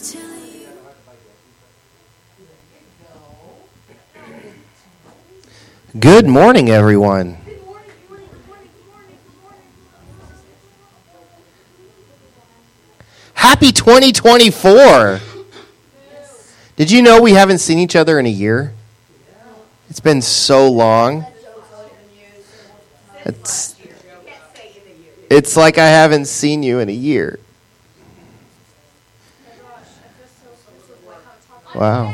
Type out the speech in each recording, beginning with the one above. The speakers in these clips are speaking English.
Good morning, everyone. Happy 2024. Did you know we haven't seen each other in a year? It's been so long. It's like I haven't seen you in a year. Wow.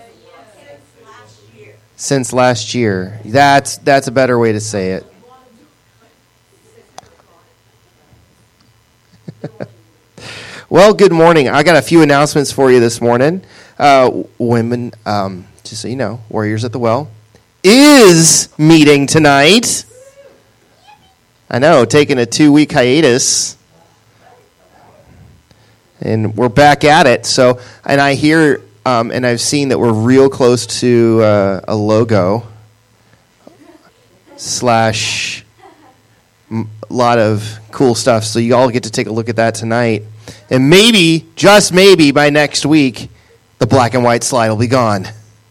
Since last year. That's a better way to say it. Well, good morning. I got a few announcements for you this morning. Women, just so you know, Warriors at the Well is meeting tonight. I know, taking a 2-week hiatus. And we're back at it. So, and I hear... and I've seen that we're real close to a logo / a lot of cool stuff. So you all get to take a look at that tonight. And maybe, just maybe, by next week, the black and white slide will be gone.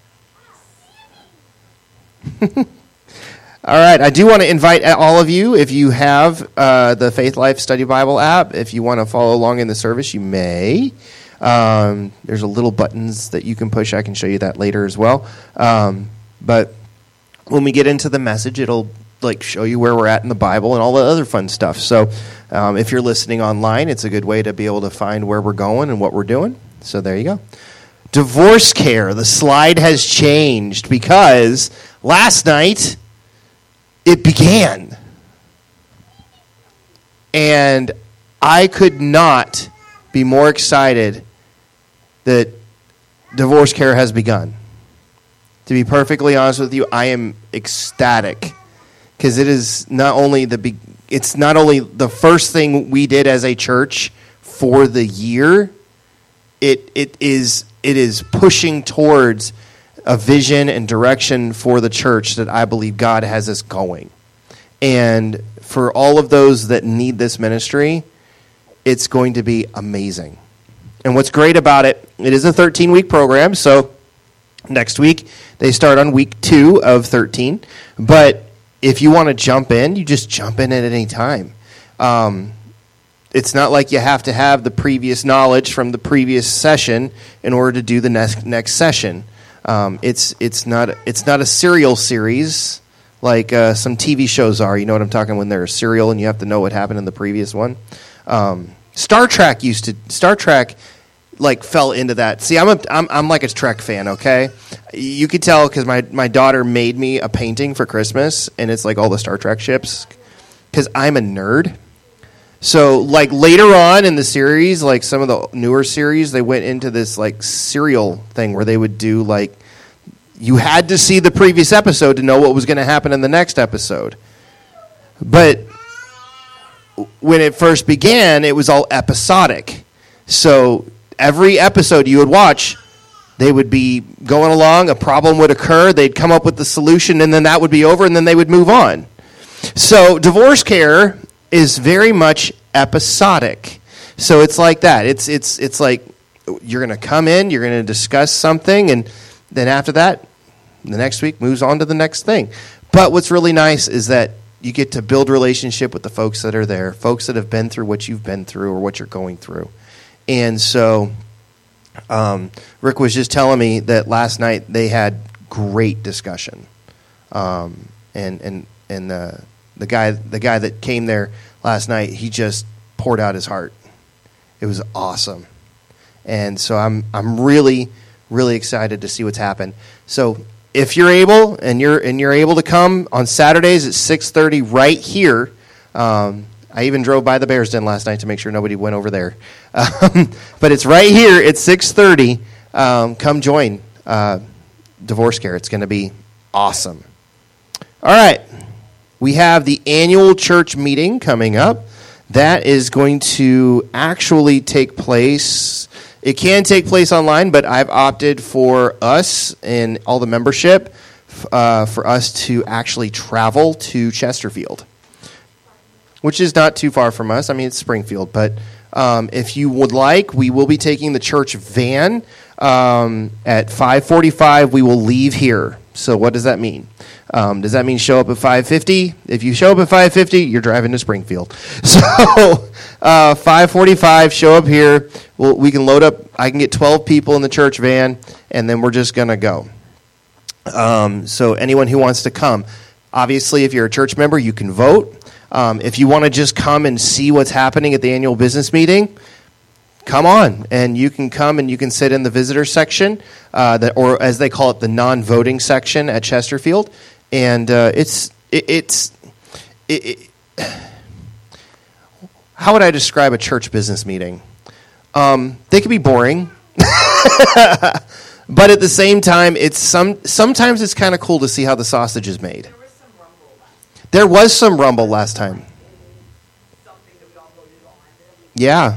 All right, I do want to invite all of you, if you have the Faith Life Study Bible app, if you want to follow along in the service, you may. There's a little buttons that you can push. I can show you that later as well. But when we get into the message, it'll show you where we're at in the Bible and all the other fun stuff. So if you're listening online, it's a good way to be able to find where we're going and what we're doing. So there you go. Divorce care. The slide has changed because last night it began. And I could not be more excited that divorce care has begun. To be perfectly honest with you, I am ecstatic because it is not only the first thing we did as a church for the year. It is pushing towards a vision and direction for the church that I believe God has us going. And for all of those that need this ministry, it's going to be amazing. And what's great about it, it is a 13-week program, so next week they start on week 2 of 13. But if you want to jump in, you just jump in at any time. It's not like you have to have the previous knowledge from the previous session in order to do the next session. It's not a serial series like some TV shows are. You know what I'm talking when they're a serial and you have to know what happened in the previous one. Star Trek fell into that. See, I'm like a Trek fan, okay? You could tell because my daughter made me a painting for Christmas, and it's like all the Star Trek ships because I'm a nerd. So later on in the series, some of the newer series, they went into this serial thing where they would do you had to see the previous episode to know what was going to happen in the next episode. But when it first began, it was all episodic. So every episode you would watch, they would be going along, a problem would occur, they'd come up with the solution, and then that would be over, and then they would move on. So divorce care is very much episodic. So it's like that. It's like you're going to come in, you're going to discuss something, and then after that, the next week moves on to the next thing. But what's really nice is that you get to build relationship with the folks that are there, folks that have been through what you've been through or what you're going through. And so Rick was just telling me that last night they had great discussion. And the guy that came there last night, he just poured out his heart. It was awesome. And so I'm really, really excited to see what's happened. So if you're able and you're able to come on Saturdays at 6:30 right here. I even drove by the Bears Den last night to make sure nobody went over there. But it's right here at 6:30. Come join Divorce Care. It's going to be awesome. All right. We have the annual church meeting coming up. That is going to actually take place. It can take place online, but I've opted for us and all the membership for us to actually travel to Chesterfield, which is not too far from us. I mean, it's Springfield, but If you would like, we will be taking the church van. At 5:45, we will leave here. So what does that mean? Does that mean show up at 5:50? If you show up at 5:50, you're driving to Springfield. So 5:45, show up here. We can load up. I can get 12 people in the church van, and then we're just going to go. So anyone who wants to come. Obviously, if you're a church member, you can vote. If you want to just come and see what's happening at the annual business meeting, come on, and you can come and you can sit in the visitor section, or as they call it, the non-voting section at Chesterfield. And how would I describe a church business meeting? They can be boring, but at the same time, sometimes it's kind of cool to see how the sausage is made. There was some rumble last time. Yeah.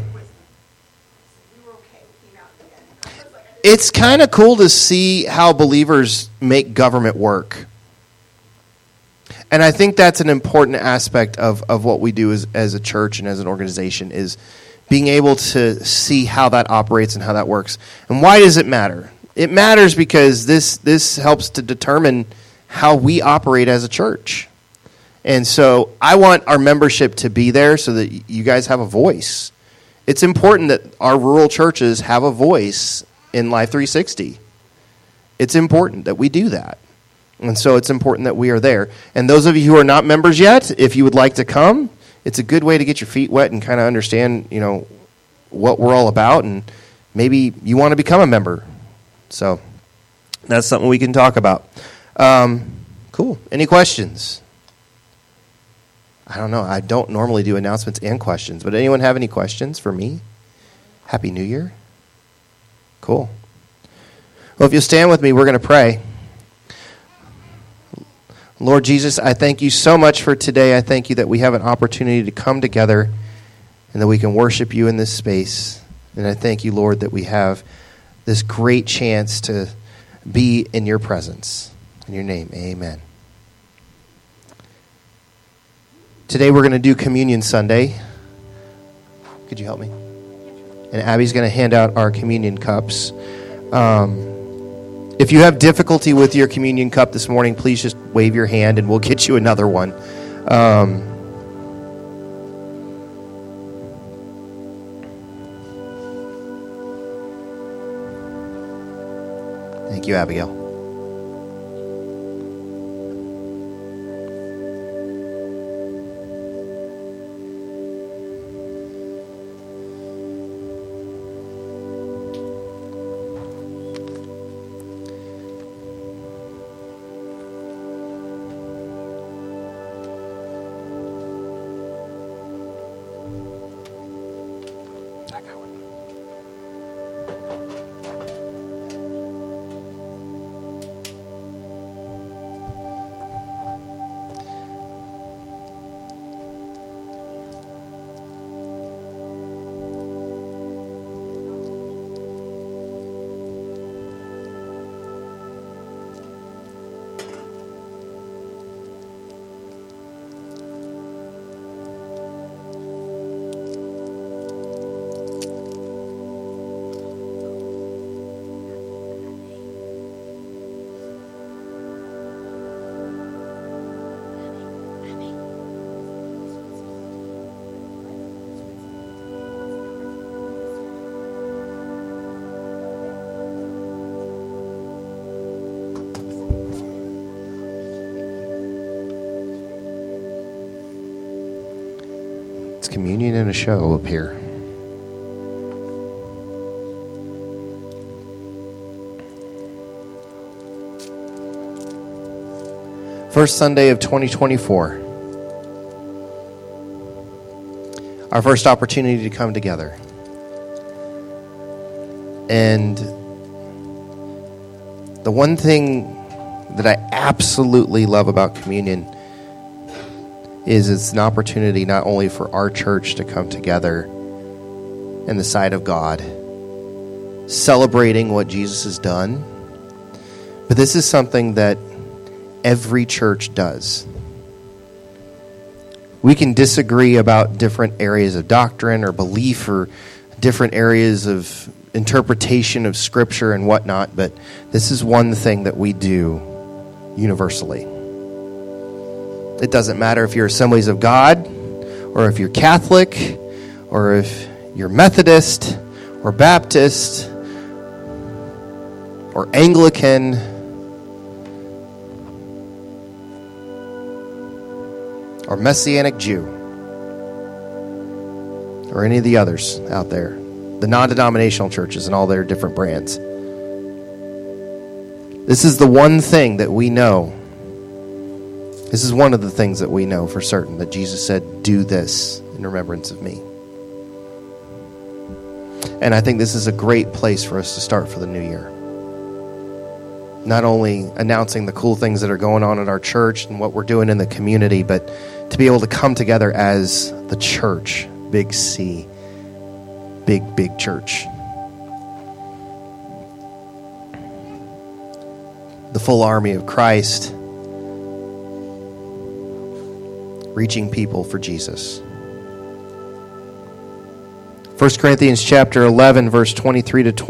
It's kind of cool to see how believers make government work. And I think that's an important aspect of what we do as a church and as an organization, is being able to see how that operates and how that works. And why does it matter? It matters because this helps to determine how we operate as a church. And so I want our membership to be there so that you guys have a voice. It's important that our rural churches have a voice in Life 360. It's important that we do that. And so it's important that we are there. And those of you who are not members yet, if you would like to come, it's a good way to get your feet wet and kind of understand, what we're all about, and maybe you want to become a member. So that's something we can talk about. Cool. Any questions? I don't know. I don't normally do announcements and questions, but anyone have any questions for me? Happy New Year. Cool. Well, if you'll stand with me, we're going to pray. Lord Jesus, I thank you so much for today. I thank you that we have an opportunity to come together and that we can worship you in this space. And I thank you, Lord, that we have this great chance to be in your presence. In your name, amen. Today we're going to do Communion Sunday. Could you help me? And Abby's going to hand out our communion cups. If you have difficulty with your communion cup this morning, please just wave your hand and we'll get you another one. Thank you, Abigail. Communion and a show up here. First Sunday of 2024. Our first opportunity to come together. And the one thing that I absolutely love about communion is it's an opportunity not only for our church to come together in the sight of God, celebrating what Jesus has done, but this is something that every church does. We can disagree about different areas of doctrine or belief or different areas of interpretation of Scripture and whatnot, but this is one thing that we do universally. It doesn't matter if you're Assemblies of God, or if you're Catholic, or if you're Methodist, or Baptist, or Anglican, or Messianic Jew, or any of the others out there, the non-denominational churches and all their different brands. This is the one thing that we know. This is one of the things that we know for certain, that Jesus said, do this in remembrance of me. And I think this is a great place for us to start for the new year. Not only announcing the cool things that are going on in our church and what we're doing in the community, but to be able to come together as the church, big C, big church. The full army of Christ, reaching people for Jesus. 1 Corinthians chapter 11, verse 23 to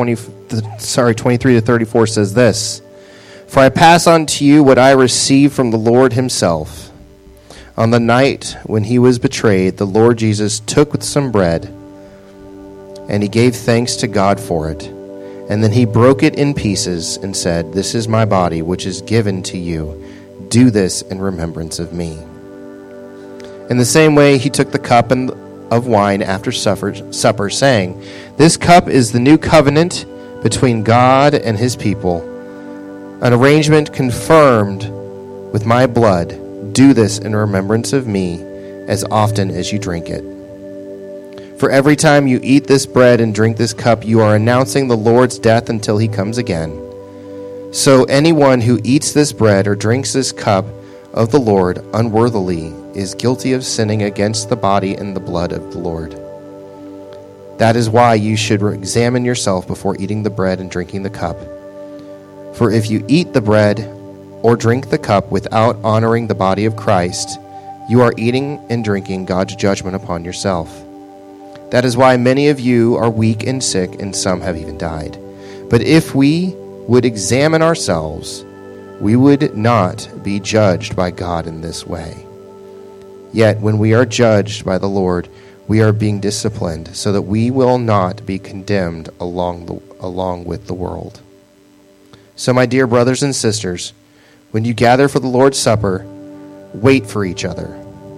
34 says this: For I pass on to you what I received from the Lord himself. On the night when he was betrayed, the Lord Jesus took some bread, and he gave thanks to God for it. And then he broke it in pieces and said, This is my body, which is given to you. Do this in remembrance of me. In the same way, he took the cup of wine after supper, saying, This cup is the new covenant between God and his people, an arrangement confirmed with my blood. Do this in remembrance of me as often as you drink it. For every time you eat this bread and drink this cup, you are announcing the Lord's death until he comes again. So anyone who eats this bread or drinks this cup of the Lord unworthily is guilty of sinning against the body and the blood of the Lord. That is why you should examine yourself before eating the bread and drinking the cup. For if you eat the bread or drink the cup without honoring the body of Christ, you are eating and drinking God's judgment upon yourself. That is why many of you are weak and sick, and some have even died. But if we would examine ourselves, we would not be judged by God in this way. Yet when we are judged by the Lord, we are being disciplined so that we will not be condemned along with the world. So my dear brothers and sisters, when you gather for the Lord's Supper, wait for each other.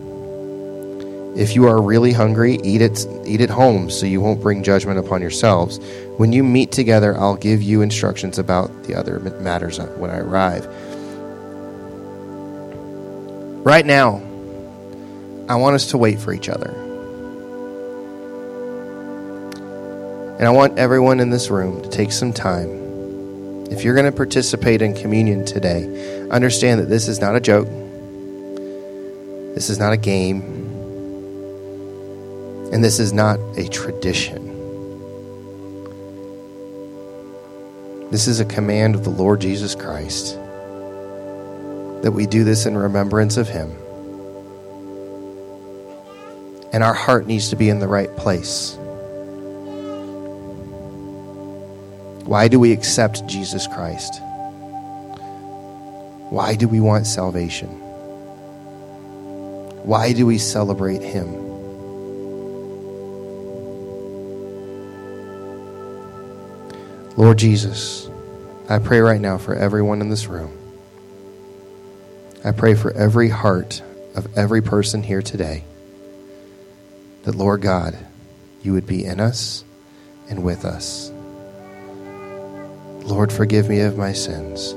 If you are really hungry, eat at home so you won't bring judgment upon yourselves. When you meet together, I'll give you instructions about the other matters when I arrive. Right now, I want us to wait for each other. And I want everyone in this room to take some time. If you're going to participate in communion today, understand that this is not a joke. This is not a game. And this is not a tradition. This is a command of the Lord Jesus Christ, that we do this in remembrance of him. And our heart needs to be in the right place. Why do we accept Jesus Christ? Why do we want salvation? Why do we celebrate him? Lord Jesus, I pray right now for everyone in this room. I pray for every heart of every person here today, that, Lord God, you would be in us and with us. Lord, forgive me of my sins.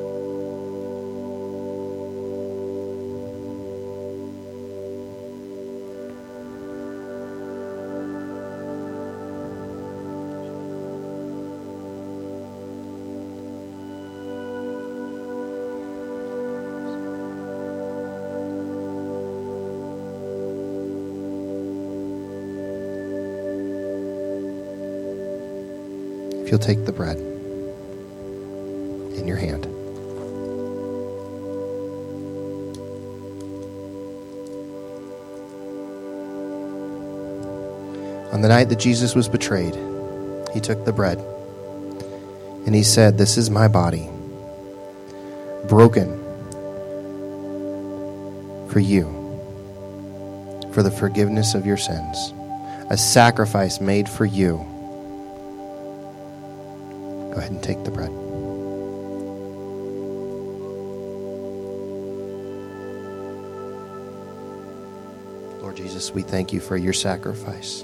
If you'll take the bread in your hand. On the night that Jesus was betrayed, he took the bread and he said, "This is my body, broken for you, for the forgiveness of your sins, a sacrifice made for you." Go ahead and take the bread. Lord Jesus, we thank you for your sacrifice.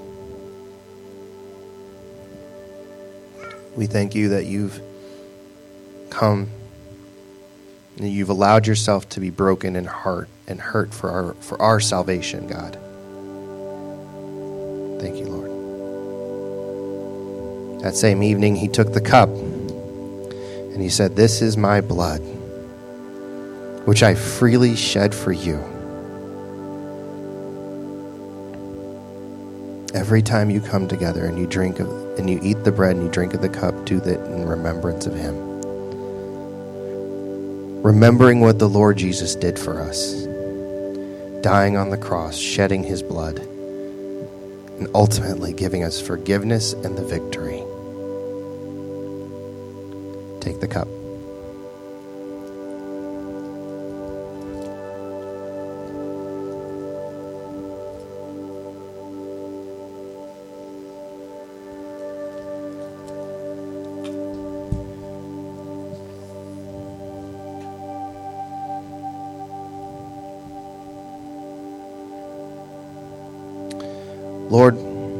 We thank you that you've come and you've allowed yourself to be broken and hurt for our salvation, God. Thank you, Lord. That same evening, he took the cup and he said, "This is my blood, which I freely shed for you." Every time you come together and you drink of, and you eat the bread and you drink of the cup, do that in remembrance of him. Remembering what the Lord Jesus did for us, dying on the cross, shedding his blood, and ultimately giving us forgiveness and the victory. Take the cup. Lord,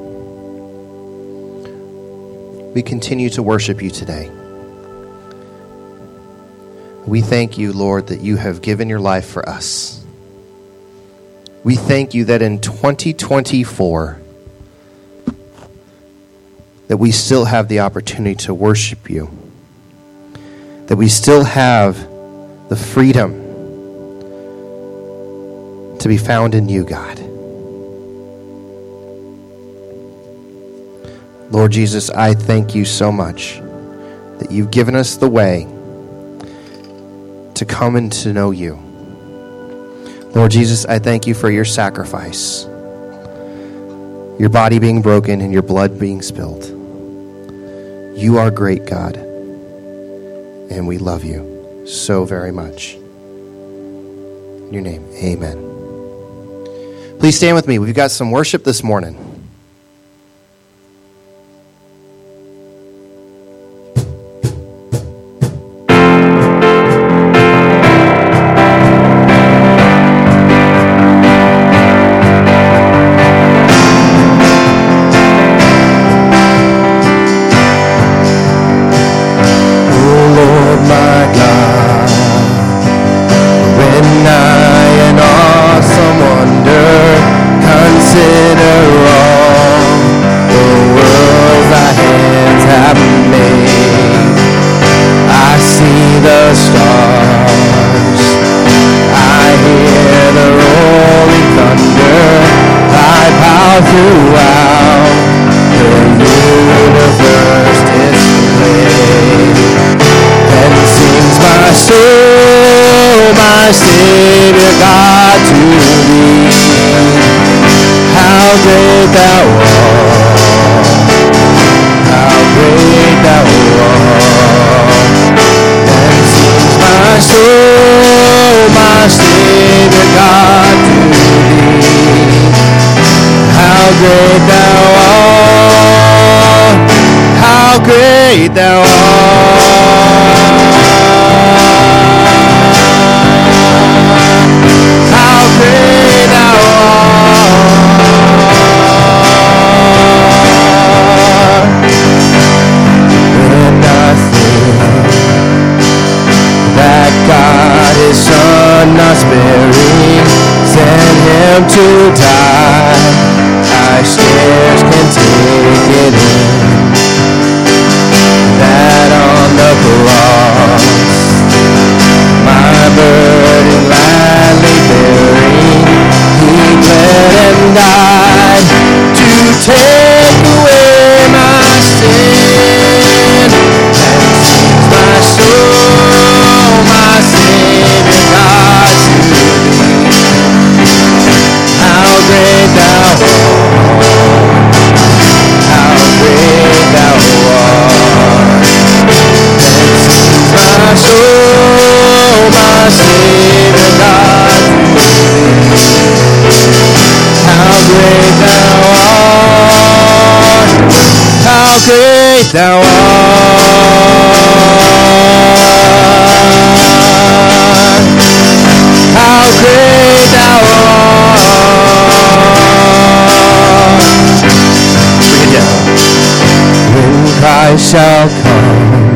we continue to worship you today. We thank you, Lord, that you have given your life for us. We thank you that in 2024, that we still have the opportunity to worship you, that we still have the freedom to be found in you, God. Lord Jesus, I thank you so much that you've given us the way to come and to know you. Lord Jesus, I thank you for your sacrifice, your body being broken and your blood being spilled. You are great, God, and we love you so very much. In your name, amen. Please stand with me. We've got some worship this morning. soul, my Savior God, how great thou art, how great thou art, how great thou art. Bring it down. When Christ shall come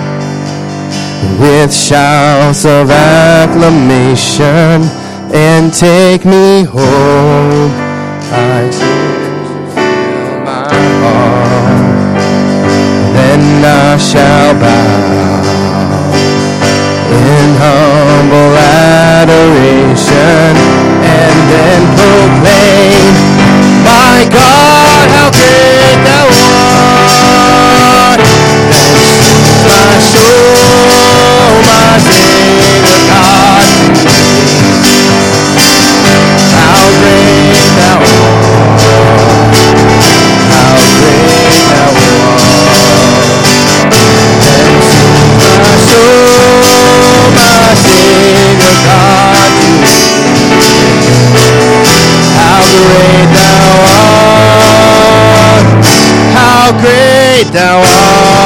with shouts of acclamation and take me home, I fill my heart, then I shall bow in humble adoration and then proclaim, my God, how great thou art. My soul, my Savior God, how great thou art, how great thou art. And my soul, my Savior God, how great thou art, how great thou art.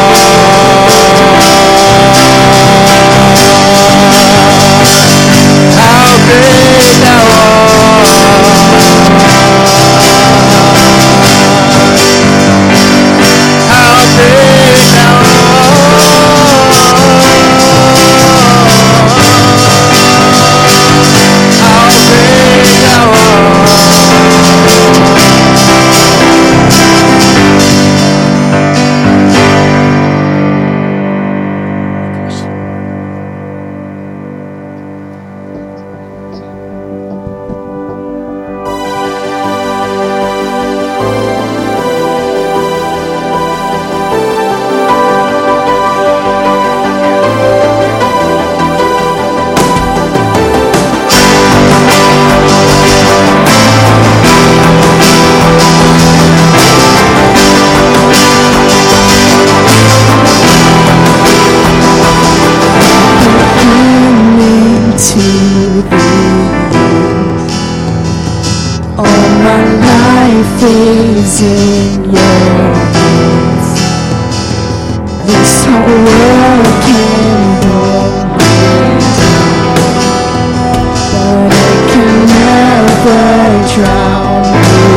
is in your hands. This whole world can hold me down, but it can never drown me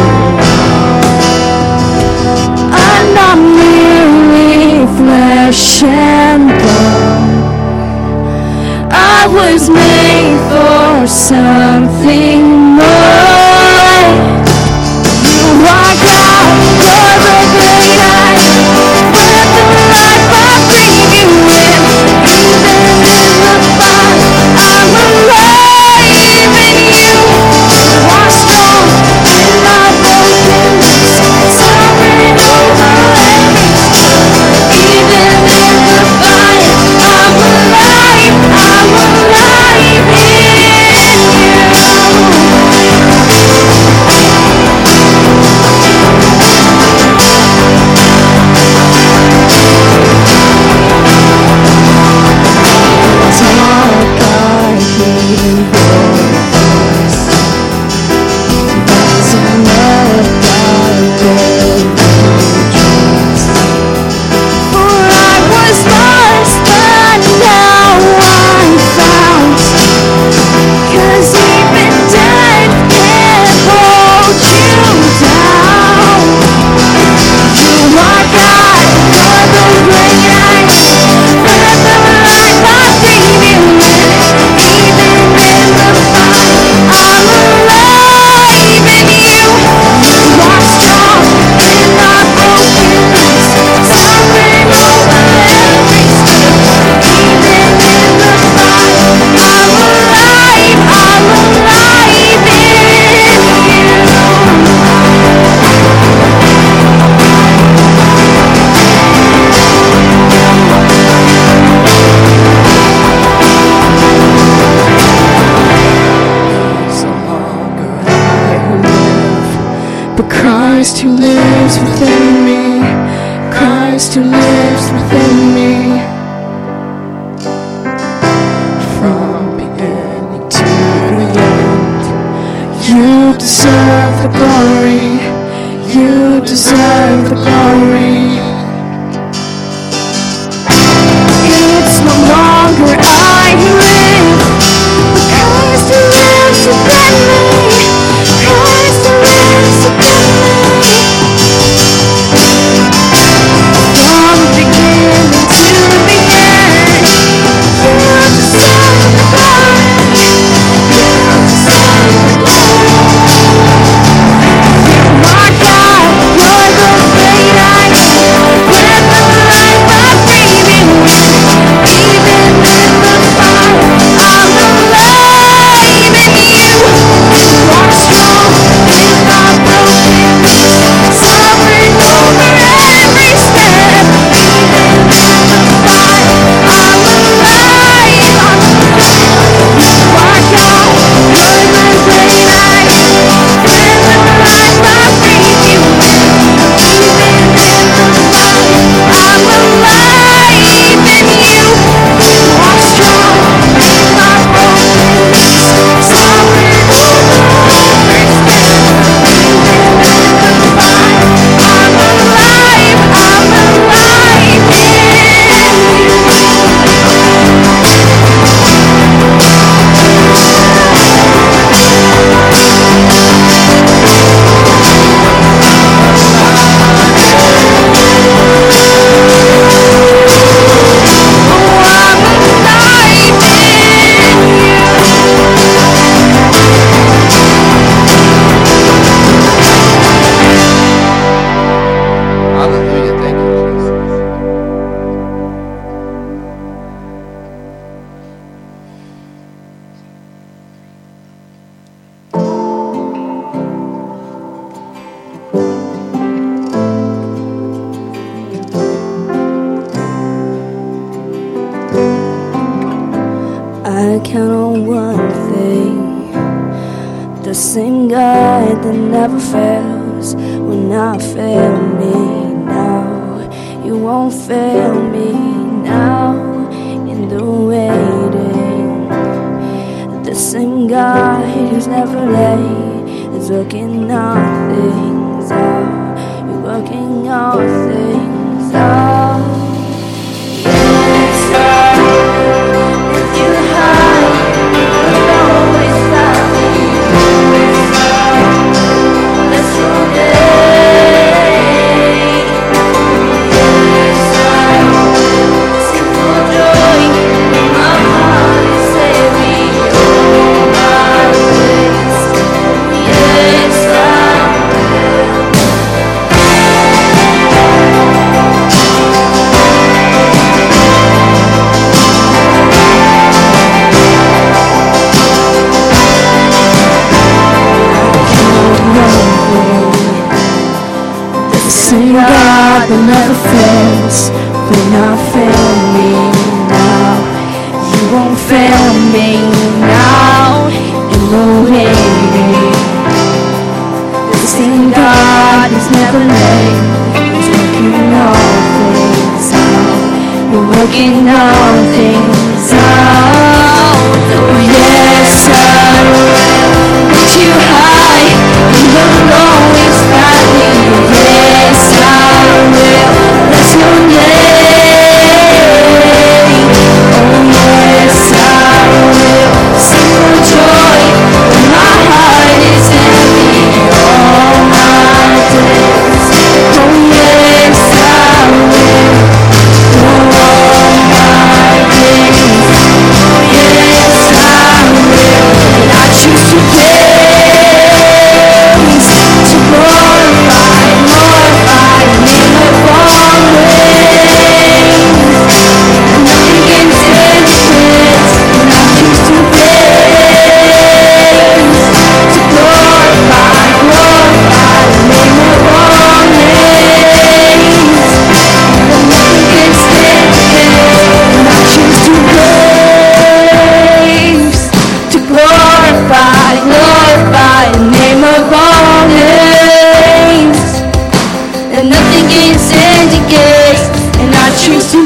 out. I'm not merely flesh and bone. I was made for something more. You are God, you're the great I am. Breath of life, I breathe you in. Even in the fire, I'm alive in you. You are strong in my brokenness, sovereign over everything. Even in the fire, I'm alive in you. Christ who lives within me, Christ who lives within me. I count on one thing, the same God that never fails will not fail me now. You won't fail me now in the waiting. The same God who's never late is working all things out. You're working all things out. God that never fails will not fail me now. You won't fail me now in the waiting. The same God is never late. He's working all things out. You're working all things out. Oh yes, I will lift you high. You will always find me. Yes, I will bless your name. Oh yes, I will sing for joy when my heart is heavy all my days. Oh yes, I will for all my days. Oh yes, I will, and I choose to praise, to glorify, glorify the name of always. And nothing can stand against, and I choose to praise, to glorify, glorify the name of always. And nothing can stand against, and I choose to praise, to glorify, glorify the name of always. And nothing can stand against, and I choose to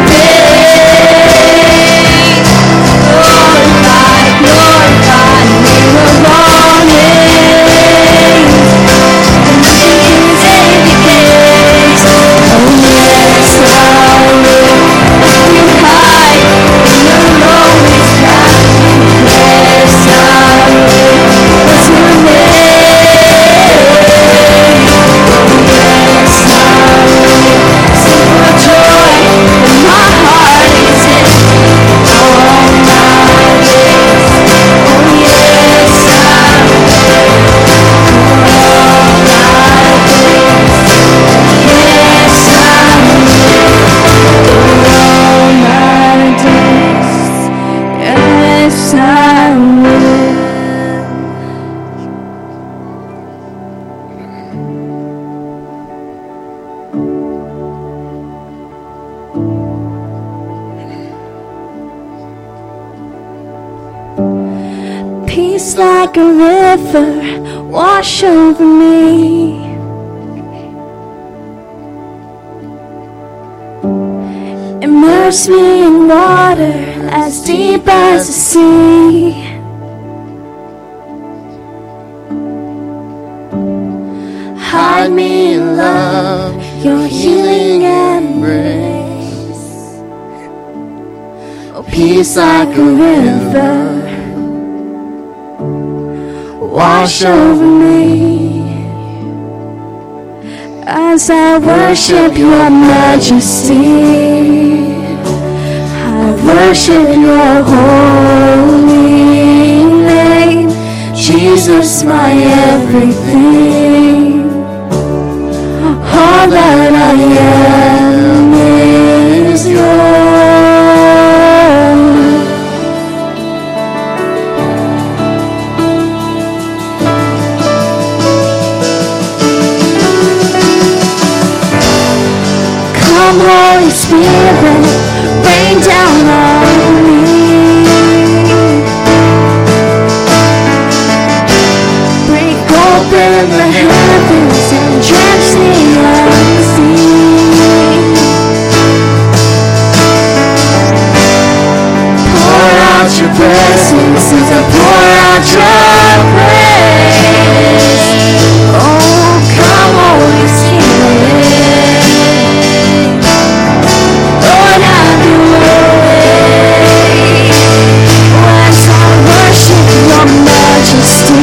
praise, glorify, glorify the name of always. And nothing can stand against. Oh yes, I will lift you high, and you'll always find me. Yes, I will bless your name. Yes, I will sing for joy when my heart is heavy all my days. Oh yes, I will for all my days. Yes, I will for all my days. Yes, I will. Peace like a river wash over me. Immerse me in water as deep as the sea. Hide me in love, your healing embrace. Oh, peace like a river wash over me as I worship your majesty. I worship your holy name. Jesus, my everything. All that I am is yours. Come, Holy Spirit, rain down on me. out your presence as I pour out your praise. Oh, come Holy Spirit, Lord, have your way as I worship your majesty.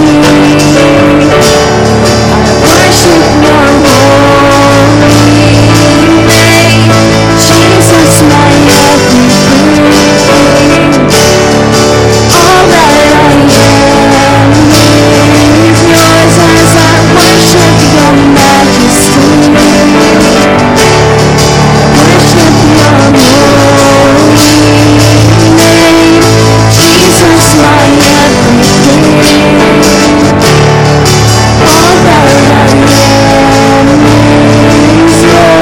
I worship your holy name, Jesus, my everything. All that I am is yours as I worship your majesty. Worship your holy name, Jesus, my everything. All that I am is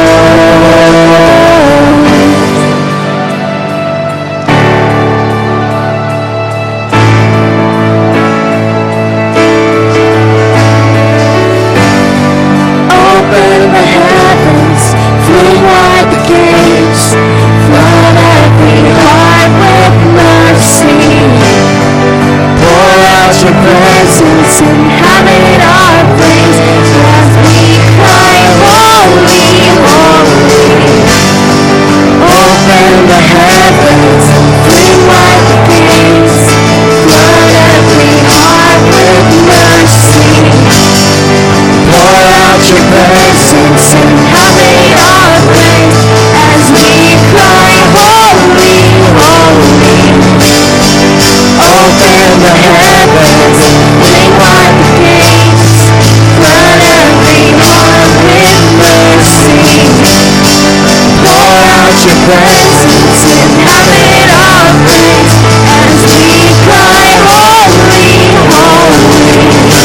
Open the heavens, fling wide the gates, flood every heart with mercy. Pour out your presence, inhabit our praise as we cry, holy, holy. Open the heavens, fling wide the gates, flood every heart with mercy. Pour out your presence, inhabit our praise as we cry, holy, holy. Open the heavens, fling wide the gates, flood every heart with mercy. Pour out your presence, inhabit our praise as we cry, holy, holy.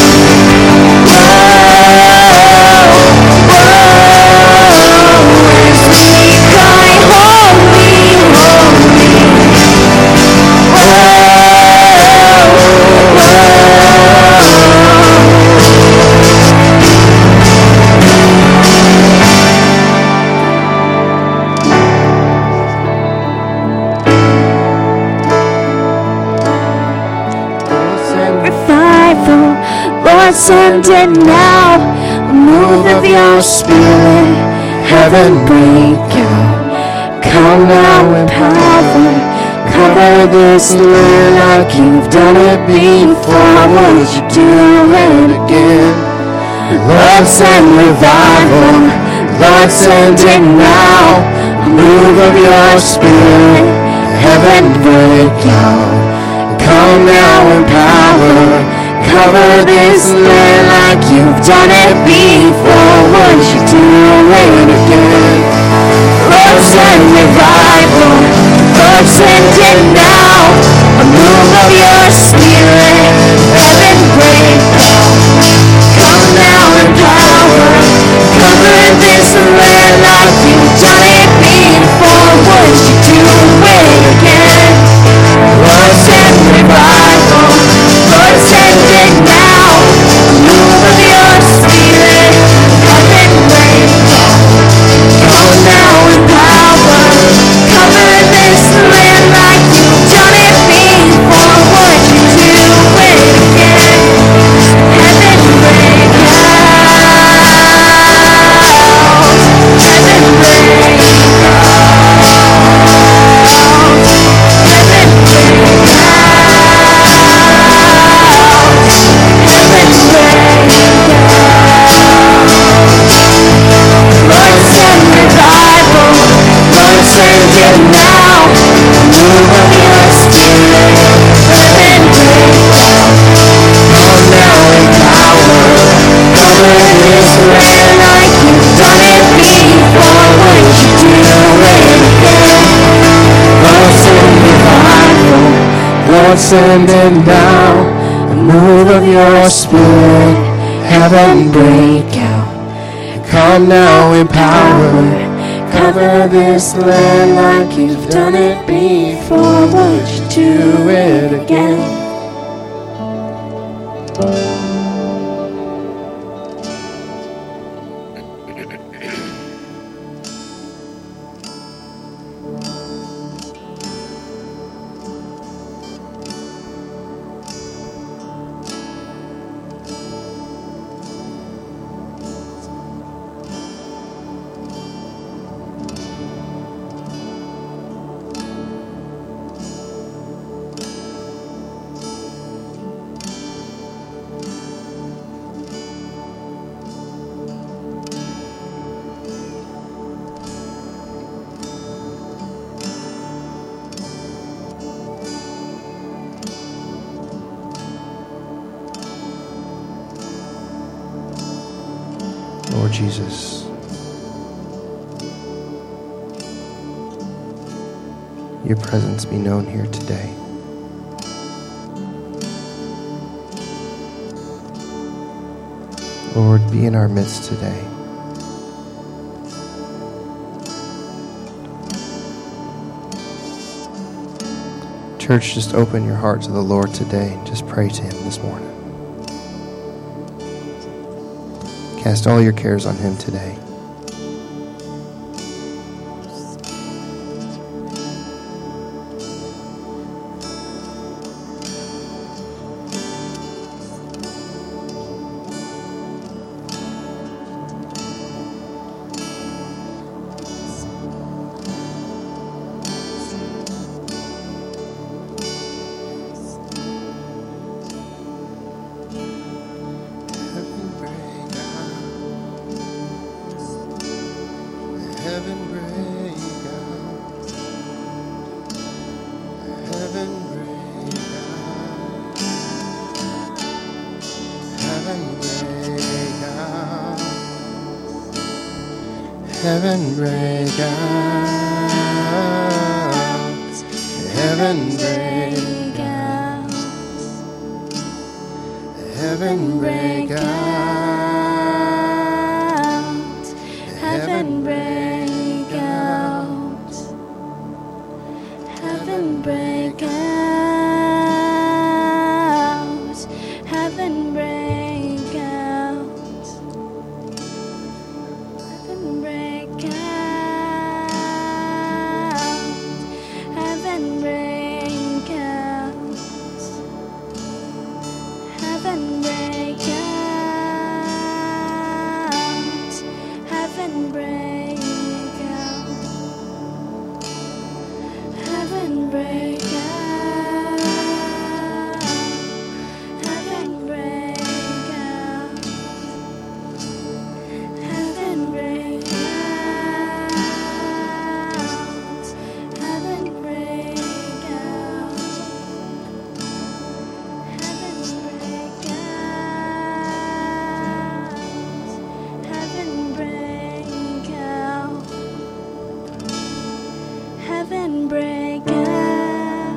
Lord, send it now, a move of your spirit, heaven break out. Come now in power, cover this land like you've done it before. Would you do it again? Lord, send revival, Lord, send it now, a move of your spirit, heaven break out. Come now in power, cover this land like you've done it before. Would you do it again? Lord, send revival, Lord, send it now, a move of your spirit, heaven break out. Come now in power, cover this land like you've done it before. Would you do it again? Lord, send revival, Lord, send it now, a move of your spirit, heaven break out. Come now in power, cover this land like you've done it before. Would you do it again? Heaven break out, heaven break Lord, send it now, a move of your spirit, heaven break out. Come now in power, cover this land like you've done it before. Would you do it again? Lord Jesus. Your presence be known here today. Lord, be in our midst today. Church, just open your heart to the Lord today and just pray to Him this morning. Cast all your cares on Him today. Heaven break out, heaven break out, heaven break out, heaven break out, heaven break out, heaven break out, heaven break out. Heaven break out, heaven break out, heaven break out, heaven break out, heaven break out, heaven break out. Heaven break out.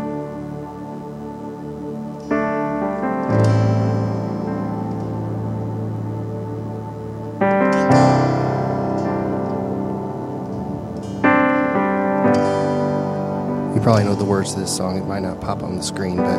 You probably know the words to this song. It might not pop on the screen, but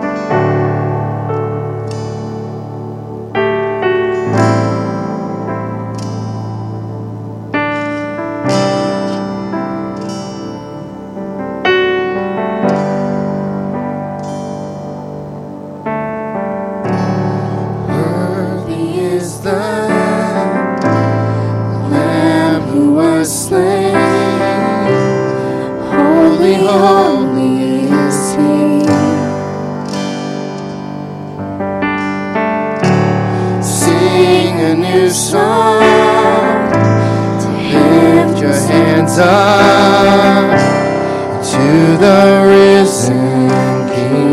to the risen King.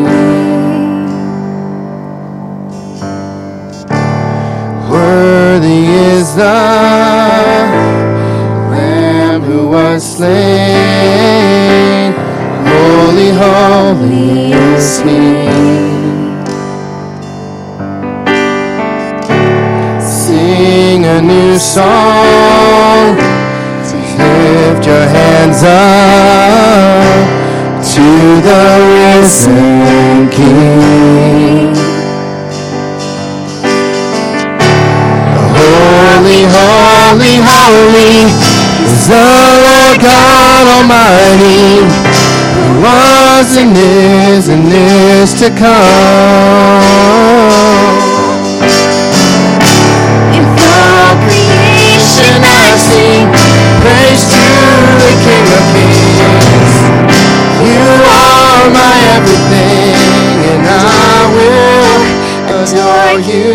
Worthy is the Lamb who was slain. Holy, holy is He. Sing a new song. Lift your hands up to the risen King. Holy, holy, holy is the Lord God Almighty, who was and is to come. In all creation I sing praise to the King of Kings. You are my everything, and I will adore you.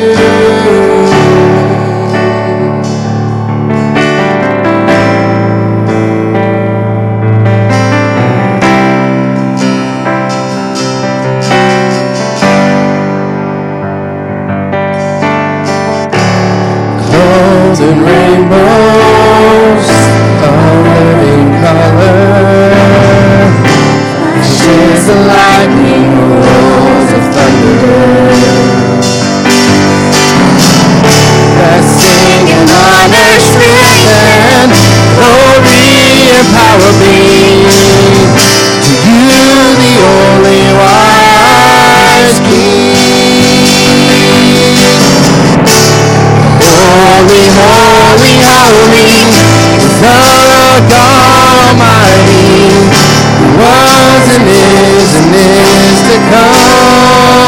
was and is to come.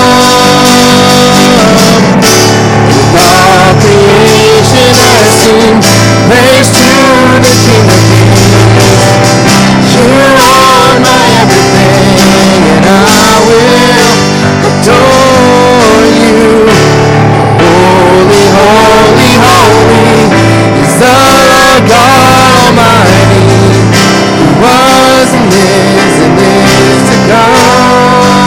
With all creation I sing praise to the King of Kings. You are my everything, and I will adore you. Holy, holy, holy is the Lord God Almighty, who was and is to come.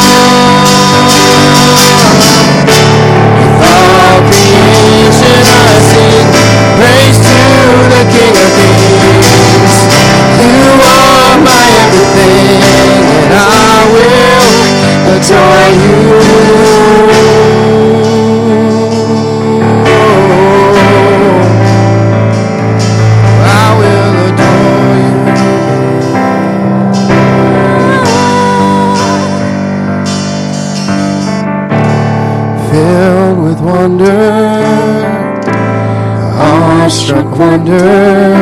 With all creation I sing praise to the King of Kings. You are my everything, and I will adore you. I will adore you. Filled with wonder, awestruck wonder,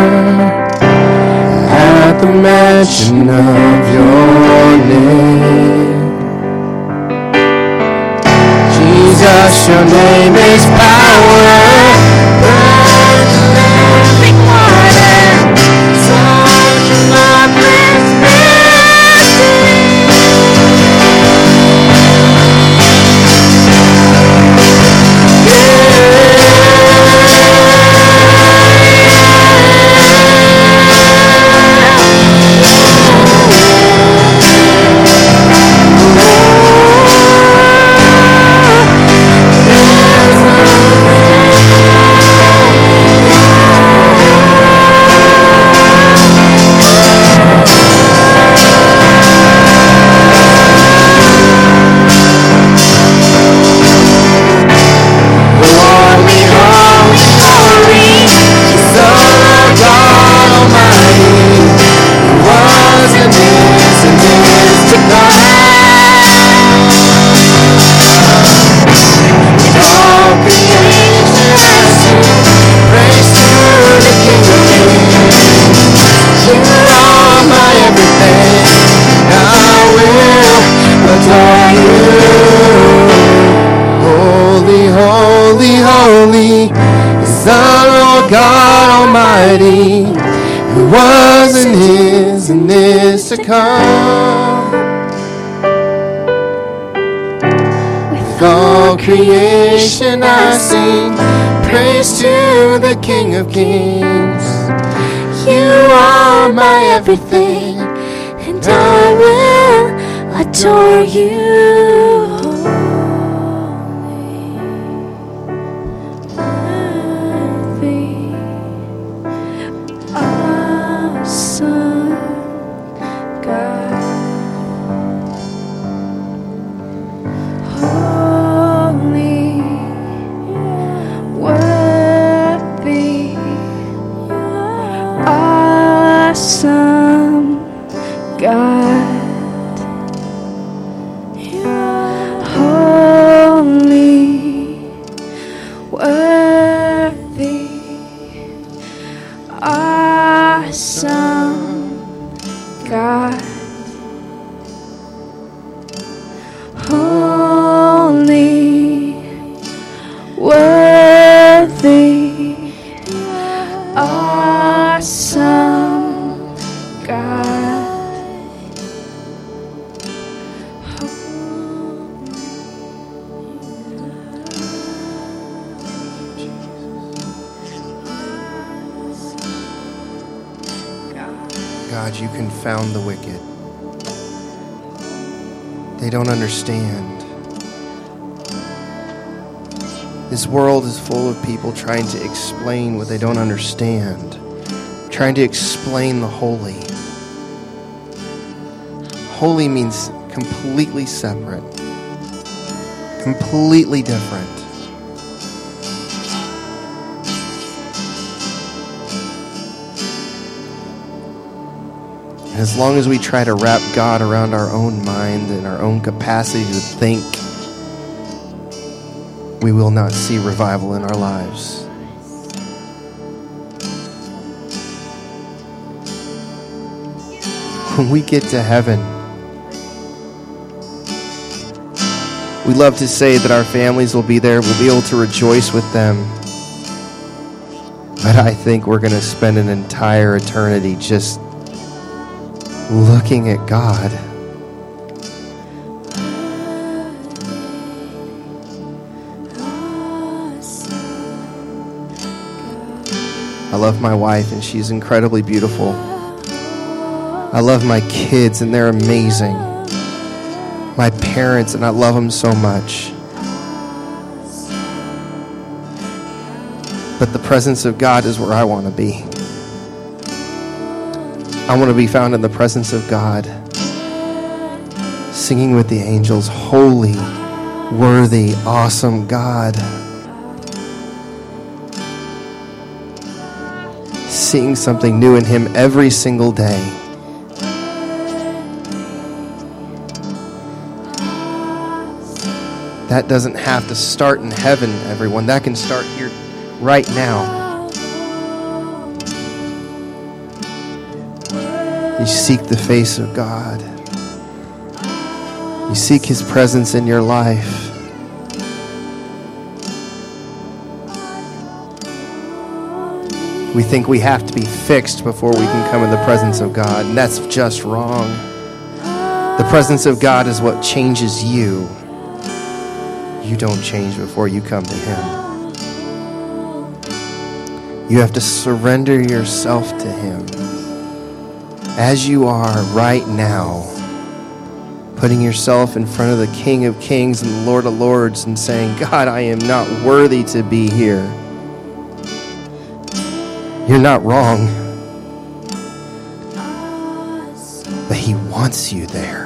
at the mention of your name. Jesus, your name is power. Burn the living water, touch my God Almighty, who was and is to come. With all creation I sing praise to the King of Kings. You are my everything, and I will adore you. God, you confound the wicked. They don't understand. This world is full of people trying to explain what they don't understand, trying to explain the holy. Holy means completely separate, completely different. As long as we try to wrap God around our own mind and our own capacity to think, we will not see revival in our lives. When we get to heaven, We love to say that our families will be there. We'll be able to rejoice with them. But I think we're going to spend an entire eternity just looking at God. I love my wife, and she's incredibly beautiful. I love my kids, and they're amazing. My parents, and I love them so much. But the presence of God is where I want to be. I want to be found in the presence of God, singing with the angels, holy, worthy, awesome God. Seeing something new in Him every single day. That doesn't have to start in heaven, everyone. That can start here right now. You seek the face of God. You seek His presence in your life. We think we have to be fixed before we can come in the presence of God, and that's just wrong. The presence of God is what changes you. You don't change before you come to Him. You have to surrender yourself to Him as you are right now, putting yourself in front of the King of Kings and the Lord of Lords and saying, God, I am not worthy to be here. You're not wrong. But He wants you there.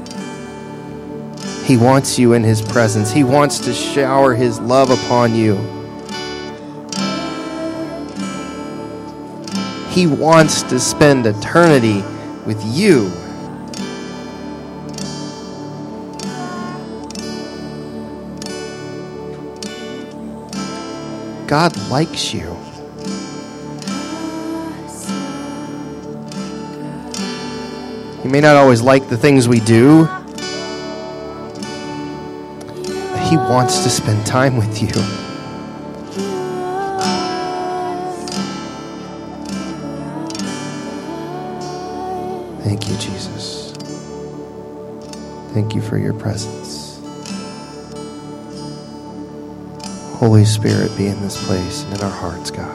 He wants you in His presence. He wants to shower His love upon you. He wants to spend eternity with you. God likes you. He may not always like the things we do, but He wants to spend time with you. Thank you, Jesus. Thank you for your presence. Holy Spirit, be in this place and in our hearts, God.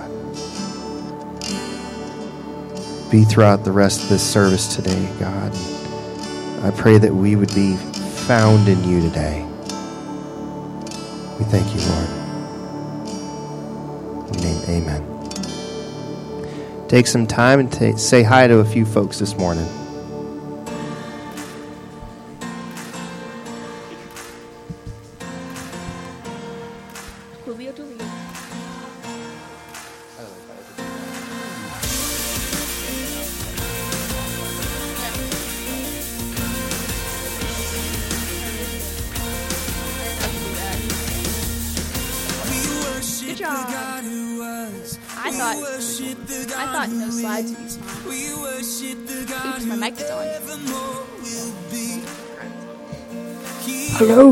Be throughout the rest of this service today, God. I pray that we would be found in you today. We thank you, Lord. In your name, amen. Take some time and say hi to a few folks this morning. I thought no slides would be smart. Oops, my mic is on. Hello.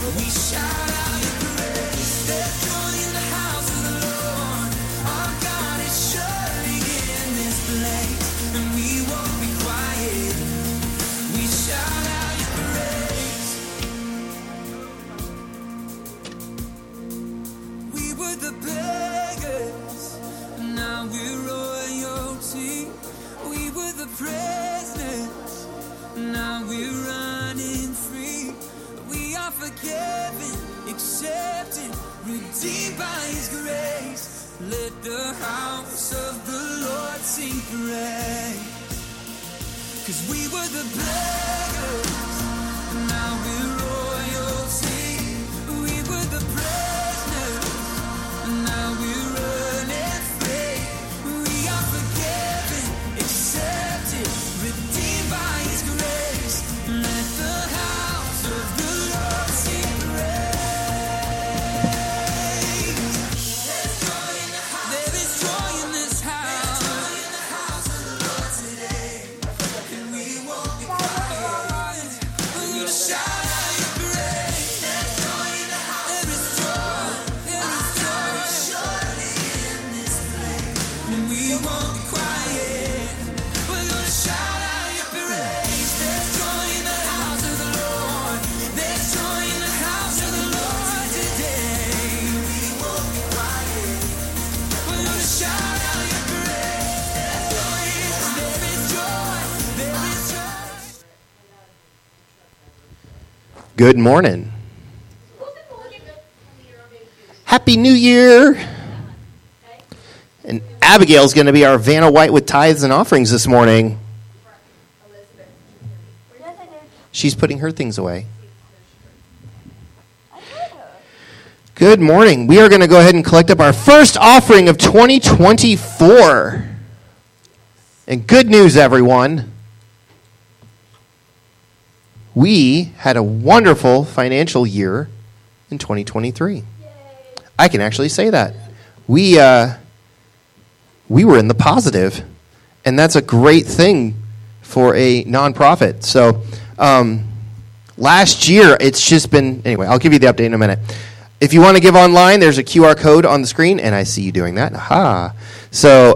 Good morning. Happy New Year. And Abigail's going to be our Vanna White with tithes and offerings this morning. She's putting her things away. Good morning. We are going to go ahead and collect up our first offering of 2024. And good news, everyone. We had a wonderful financial year in 2023. Yay. I can actually say that. We were in the positive, and that's a great thing for a nonprofit. So last year, it's just been, anyway, I'll give you the update in a minute. If you want to give online, there's a QR code on the screen, and I see you doing that. Aha. So,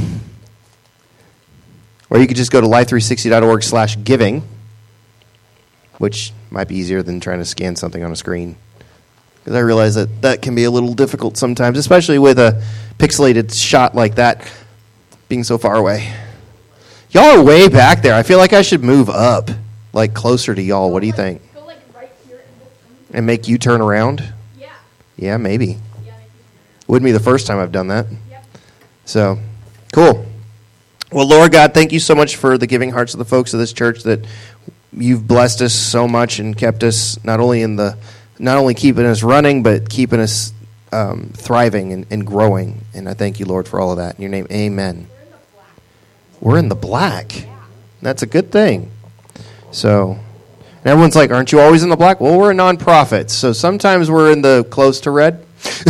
or you could just go to life360.org/giving. Which might be easier than trying to scan something on a screen. Because I realize that can be a little difficult sometimes, especially with a pixelated shot like that being so far away. Y'all are way back there. I feel like I should move up, like closer to y'all. What do you think? Go like right here and make you turn around? Yeah. Yeah, maybe. Yeah, make you turn around. Wouldn't be the first time I've done that. Yep. So, cool. Well, Lord God, thank you so much for the giving hearts of the folks of this church that you've blessed us so much and kept us not only keeping us running, but keeping us thriving and growing. And I thank you, Lord, for all of that. In your name, amen. We're in the black. That's a good thing. So, and everyone's like, aren't you always in the black? Well, we're a nonprofit, so sometimes we're in the close to red.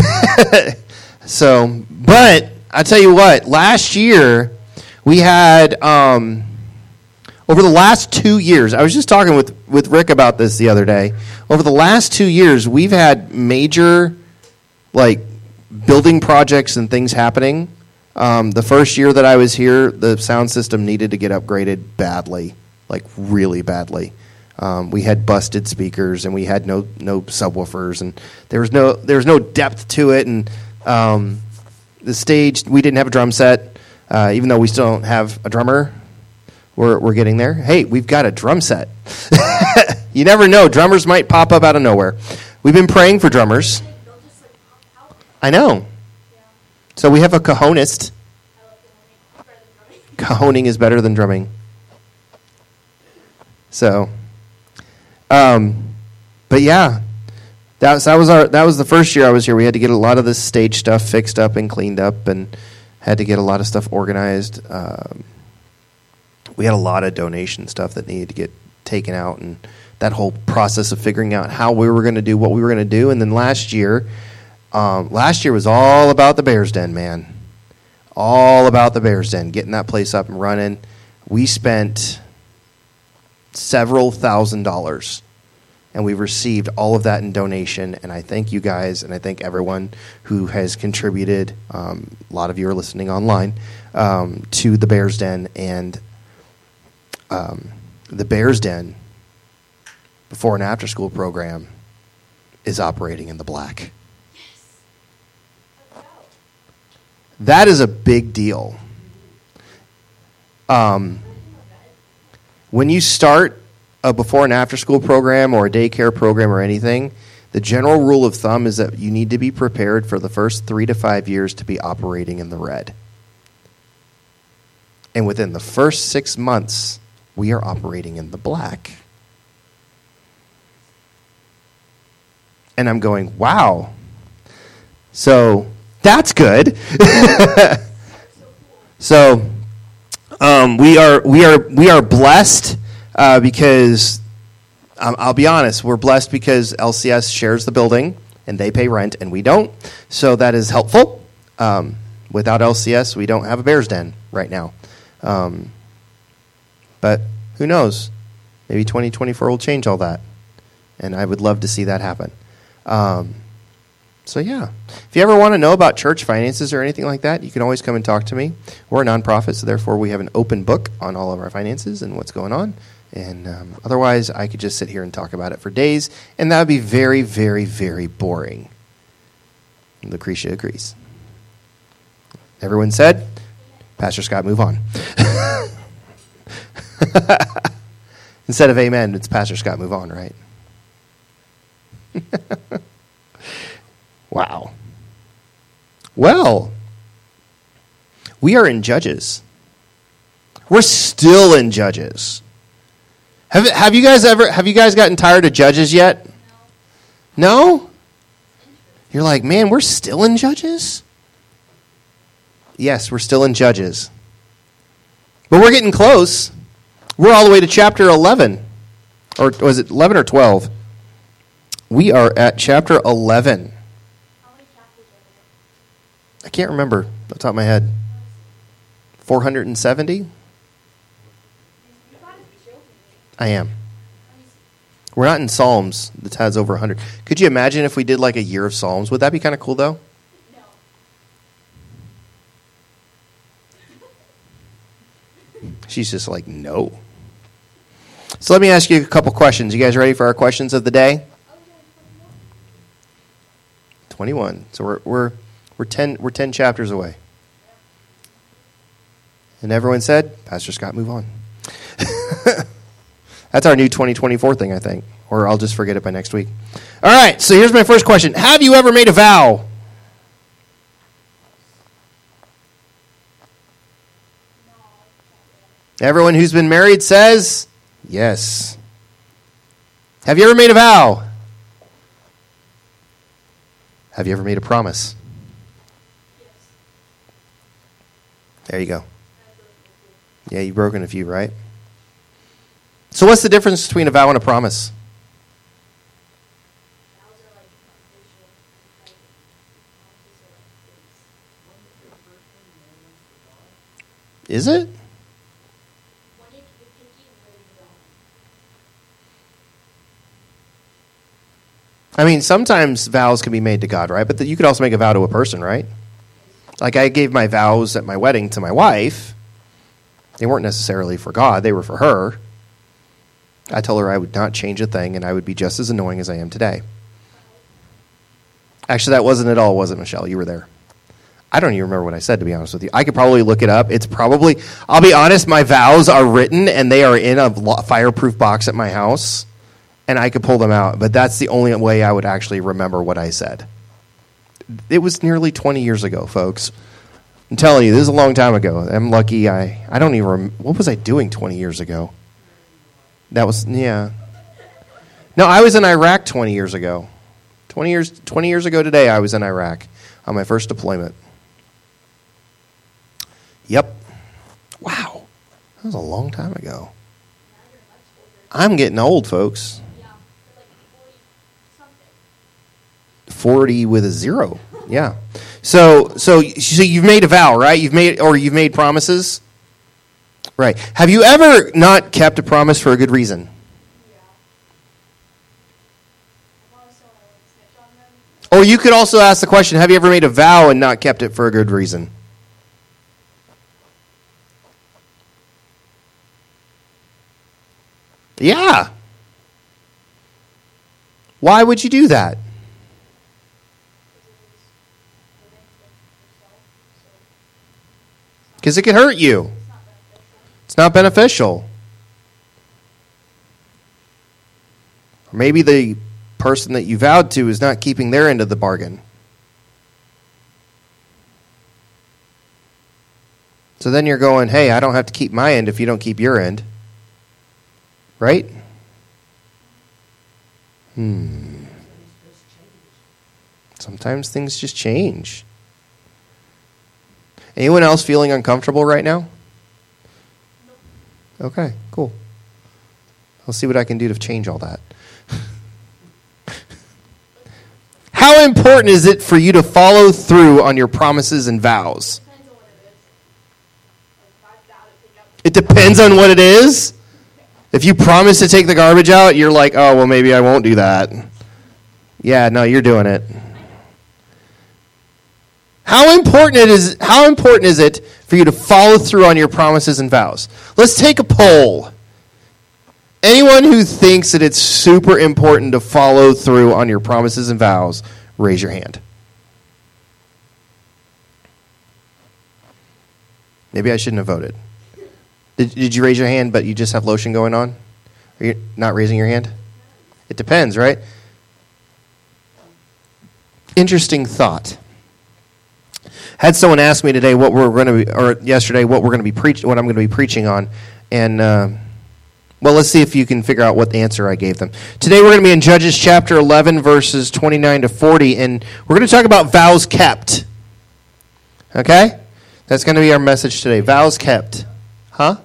So, but I tell you what, last year we had... over the last 2 years, I was just talking with Rick about this the other day. Over the last 2 years, we've had major, building projects and things happening. The first year that I was here, the sound system needed to get upgraded badly, really badly. We had busted speakers, and we had no subwoofers, and there was no depth to it. And the stage, we didn't have a drum set, even though we still don't have a drummer. We're getting there. Hey, we've got a drum set. You never know. Drummers might pop up out of nowhere. We've been praying for drummers. I know. So we have a cajonist. Cajoning is better than drumming. So, but yeah, that was the first year I was here. We had to get a lot of this stage stuff fixed up and cleaned up, and had to get a lot of stuff organized. We had a lot of donation stuff that needed to get taken out, and that whole process of figuring out how we were going to do what we were going to do. And then last year was all about the Bears Den, man. All about the Bears Den, getting that place up and running. We spent several $1,000s And we've received all of that in donation, and I thank you guys, and I thank everyone who has contributed. A lot of you are listening online to the Bears Den, and the Bears Den before and after school program is operating in the black. That is a big deal. When you start a before and after school program or a daycare program or anything, the general rule of thumb is that you need to be prepared for the first 3 to 5 years to be operating in the red. And within the first 6 months, we are operating in the black. And I'm going, wow. So that's good. So we are blessed because I'll be honest, we're blessed because LCS shares the building and they pay rent and we don't. So that is helpful. Without LCS, we don't have a Bears Den right now. But who knows? Maybe 2024 will change all that. And I would love to see that happen. So yeah, if you ever want to know about church finances or anything like that, you can always come and talk to me. We're a nonprofit, so therefore we have an open book on all of our finances and what's going on. And otherwise, I could just sit here and talk about it for days, and that would be very, very, very boring. Lucretia agrees. Everyone said, Pastor Scott, move on. Instead of amen, it's Pastor Scott, move on, right? Wow. Well, we are in Judges. We're still in Judges. Have you guys gotten tired of Judges yet? No? You're like, man, we're still in Judges? Yes, we're still in Judges. But we're getting close. We're all the way to chapter 11. Or was it 11 or 12? We are at chapter 11. I can't remember off the top of my head. 470? I am. We're not in Psalms that has over 100. Could you imagine if we did like a year of Psalms? Would that be kind of cool, though? No. She's just like, no. So let me ask you a couple questions. You guys ready for our questions of the day? 21. So we're 10 chapters away. And everyone said, Pastor Scott, move on. That's our new 2024 thing, I think. Or I'll just forget it by next week. All right, so here's my first question. Have you ever made a vow? Everyone who's been married says, yes. Have you ever made a vow? Have you ever made a promise? Yes. There you go. Yeah, you've broken a few, right? So what's the difference between a vow and a promise? Is it? I mean, sometimes vows can be made to God, right? But you could also make a vow to a person, right? Like I gave my vows at my wedding to my wife. They weren't necessarily for God. They were for her. I told her I would not change a thing and I would be just as annoying as I am today. Actually, that wasn't at all, was it, Michelle? You were there. I don't even remember what I said, to be honest with you. I could probably look it up. It's probably, I'll be honest, my vows are written and they are in a fireproof box at my house. And I could pull them out, but that's the only way I would actually remember what I said. It was nearly 20 years ago, folks. I'm telling you, this is a long time ago. I'm lucky I don't even what was I doing 20 years ago? That was, yeah. No, I was in Iraq 20 years ago. 20 years ago today, I was in Iraq on my first deployment. Yep. Wow. That was a long time ago. I'm getting old, folks. 40 with a 0. Yeah. So you've made a vow, right? You've made promises? Right. Have you ever not kept a promise for a good reason? Or you could also ask the question, have you ever made a vow and not kept it for a good reason? Yeah. Why would you do that? Because it could hurt you. It's not beneficial. Or maybe the person that you vowed to is not keeping their end of the bargain. So then you're going, hey, I don't have to keep my end if you don't keep your end. Right? Sometimes things just change. Anyone else feeling uncomfortable right now? Okay, cool. I'll see what I can do to change all that. How important is it for you to follow through on your promises and vows? It depends on what it is. If you promise to take the garbage out, you're like, oh, well, maybe I won't do that. Yeah, no, you're doing it. How important is it for you to follow through on your promises and vows? Let's take a poll. Anyone who thinks that it's super important to follow through on your promises and vows, raise your hand. Maybe I shouldn't have voted. Did you raise your hand, but you just have lotion going on? Are you not raising your hand? It depends, right? Interesting thought. Had someone ask me today what we're going to be, or yesterday what we're going to be what I'm going to be preaching on, and well, let's see if you can figure out what the answer I gave them. Today we're going to be in Judges chapter 11, verses 29 to 40, and we're going to talk about vows kept. Okay, that's going to be our message today. Vows kept, huh?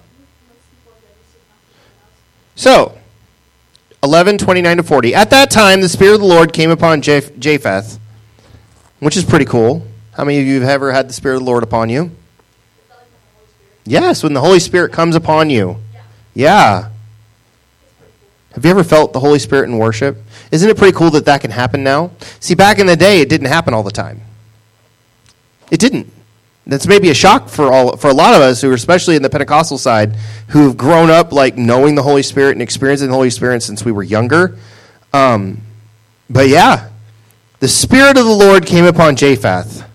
So, 11:29 to 40. At that time, the Spirit of the Lord came upon Japheth, which is pretty cool. How many of you have ever had the Spirit of the Lord upon you? Yes, when the Holy Spirit comes upon you. Yeah. Have you ever felt the Holy Spirit in worship? Isn't it pretty cool that that can happen now? See, back in the day, it didn't happen all the time. It didn't. That's maybe a shock for a lot of us who are especially in the Pentecostal side who have grown up like knowing the Holy Spirit and experiencing the Holy Spirit since we were younger. But yeah, the Spirit of the Lord came upon Japheth.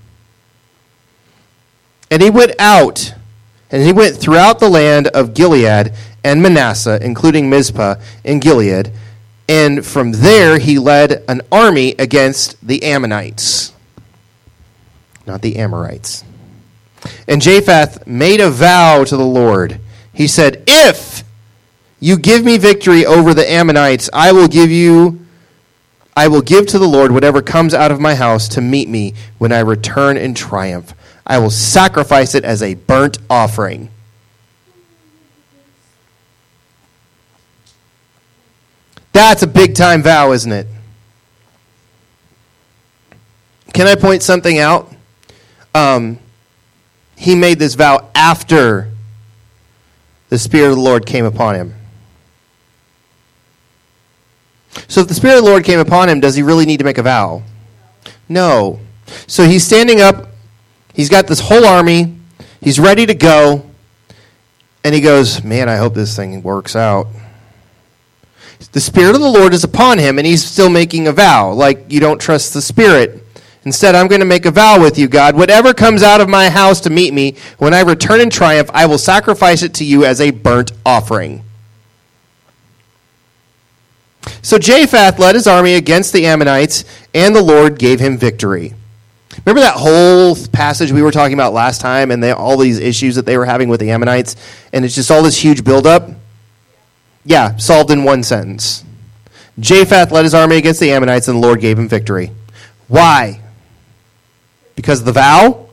And he went out, and he went throughout the land of Gilead and Manasseh, including Mizpah and Gilead. And from there he led an army against the Ammonites. Not the Amorites. And Japheth made a vow to the Lord. He said, if you give me victory over the Ammonites, I will give to the Lord whatever comes out of my house to meet me when I return in triumph. I will sacrifice it as a burnt offering. That's a big time vow, isn't it? Can I point something out? He made this vow after the Spirit of the Lord came upon him. So if the Spirit of the Lord came upon him, does he really need to make a vow? No. So he's standing up. He's got this whole army. He's ready to go. And he goes, man, I hope this thing works out. The Spirit of the Lord is upon him, and he's still making a vow. Like, you don't trust the Spirit. Instead, I'm going to make a vow with you, God. Whatever comes out of my house to meet me, when I return in triumph, I will sacrifice it to you as a burnt offering. So Japheth led his army against the Ammonites, and the Lord gave him victory. Remember that whole passage we were talking about last time, and all these issues that they were having with the Ammonites, and it's just all this huge buildup? Yeah, solved in one sentence. Japheth led his army against the Ammonites, and the Lord gave him victory. Why? Because of the vow?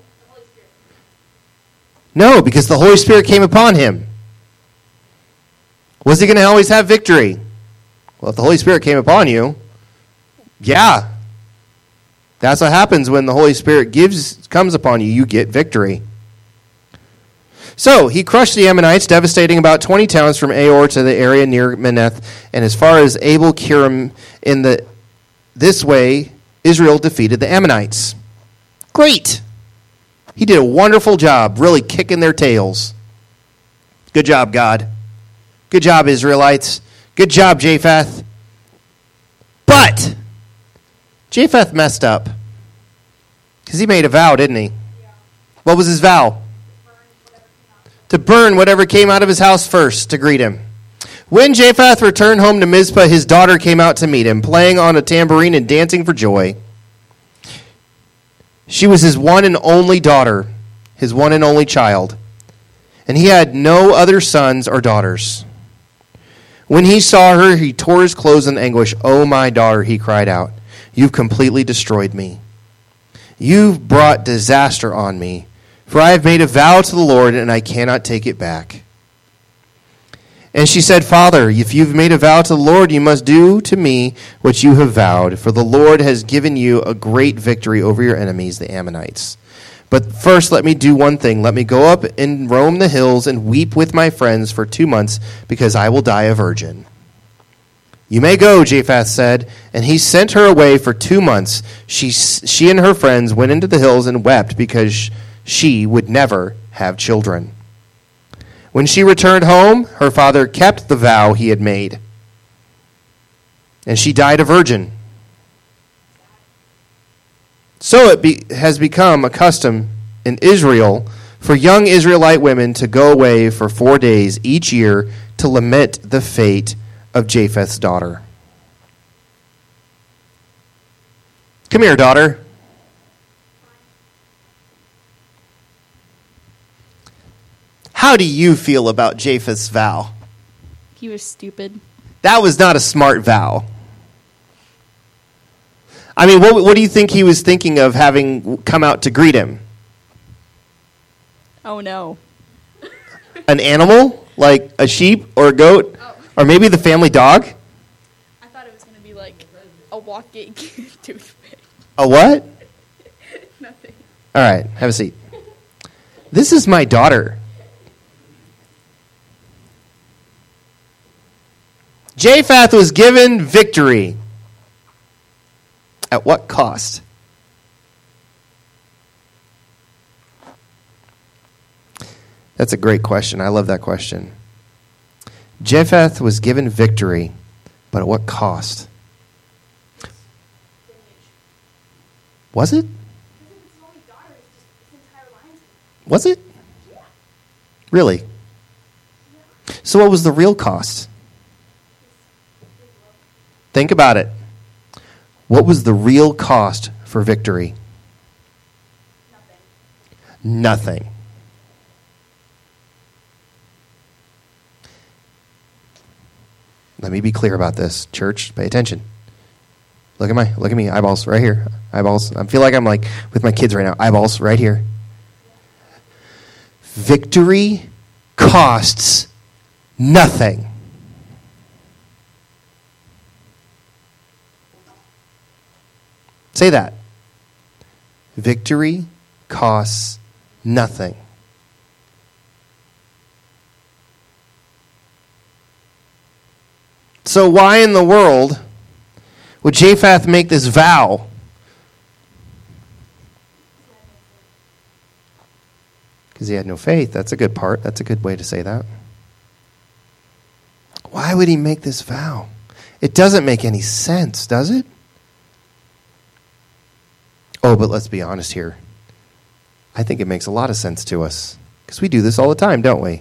No, because the Holy Spirit came upon him. Was he going to always have victory? Well, if the Holy Spirit came upon you, yeah. That's what happens when the Holy Spirit comes upon you. You get victory. So, he crushed the Ammonites, devastating about 20 towns from Aor to the area near Meneth, and as far as Abel-Kiram in this way Israel defeated the Ammonites. Great. He did a wonderful job, really kicking their tails. Good job, God. Good job, Israelites. Good job, Japheth. But Japheth messed up. Because he made a vow, didn't he? What was his vow? To burn whatever came out of his house first to greet him. When Japheth returned home to Mizpah, his daughter came out to meet him, playing on a tambourine and dancing for joy. She was his one and only daughter, his one and only child, and he had no other sons or daughters. When he saw her, he tore his clothes in anguish. "Oh, my daughter," he cried out, "you've completely destroyed me. You've brought disaster on me, for I have made a vow to the Lord, and I cannot take it back." And she said, "Father, if you've made a vow to the Lord, you must do to me what you have vowed, for the Lord has given you a great victory over your enemies, the Ammonites. But first let me do one thing. Let me go up and roam the hills and weep with my friends for 2 months, because I will die a virgin." "You may go," Japheth said, and he sent her away for 2 months. She and her friends went into the hills and wept because she would never have children. When she returned home, her father kept the vow he had made, and she died a virgin. So it has become a custom in Israel for young Israelite women to go away for 4 days each year to lament the fate of Japheth's daughter. Come here, daughter. How do you feel about Japheth's vow? He was stupid. That was not a smart vow. I mean, what do you think he was thinking of having come out to greet him? Oh, no. An animal? Like a sheep or a goat? Oh. Or maybe the family dog? I thought it was going to be like a walking toothpick. A what? Nothing. All right, have a seat. This is my daughter. Japheth was given victory. At what cost? That's a great question. I love that question. Japheth was given victory, but at what cost? Was it? Was it? Really? So what was the real cost? Think about it. What was the real cost for victory? Nothing. Let me be clear about this, church. Pay attention. Look at me, eyeballs right here. Eyeballs. I feel like I'm like with my kids right now. Eyeballs right here. Victory costs nothing. Say that. Victory costs nothing. So why in the world would Japheth make this vow? Because he had no faith. That's a good part. That's a good way to say that. Why would he make this vow? It doesn't make any sense, does it? Oh, but let's be honest here. I think it makes a lot of sense to us. Because we do this all the time, don't we?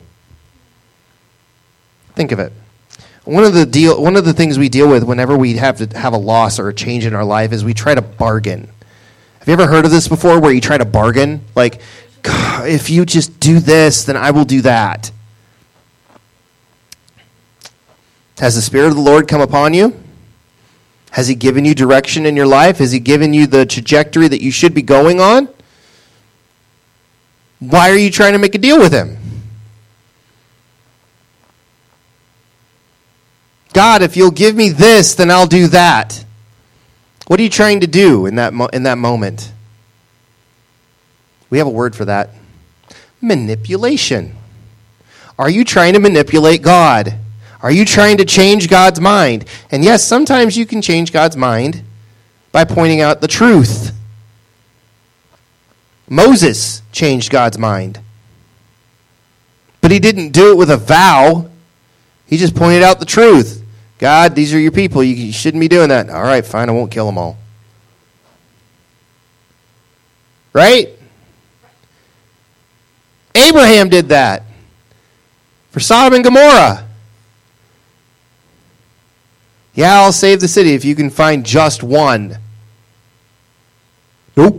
Think of it. One of the things we deal with whenever we have to have a loss or a change in our life is we try to bargain. Have you ever heard of this before, where you try to bargain? Like, if you just do this, then I will do that. Has the Spirit of the Lord come upon you? Has he given you direction in your life? Has he given you the trajectory that you should be going on? Why are you trying to make a deal with him? God, if you'll give me this, then I'll do that. What are you trying to do in that moment? We have a word for that. Manipulation. Are you trying to manipulate God? Are you trying to change God's mind? And yes, sometimes you can change God's mind, by pointing out the truth. Moses changed God's mind. But he didn't do it with a vow. He just pointed out the truth. God, these are your people. You shouldn't be doing that. All right, fine, I won't kill them all. Right? Abraham did that for Sodom and Gomorrah. Yeah, I'll save the city if you can find just one. Nope.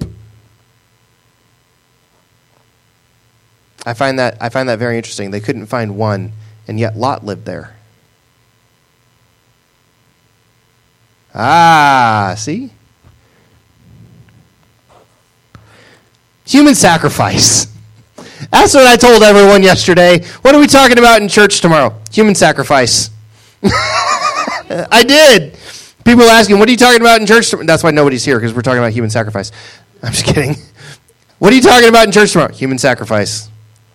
I find that very interesting. They couldn't find one, and yet Lot lived there. See? Human sacrifice. That's what I told everyone yesterday. What are we talking about in church tomorrow? Human sacrifice. I did. People are asking, what are you talking about in church tomorrow? That's why nobody's here, because we're talking about human sacrifice. I'm just kidding. What are you talking about in church tomorrow? Human sacrifice.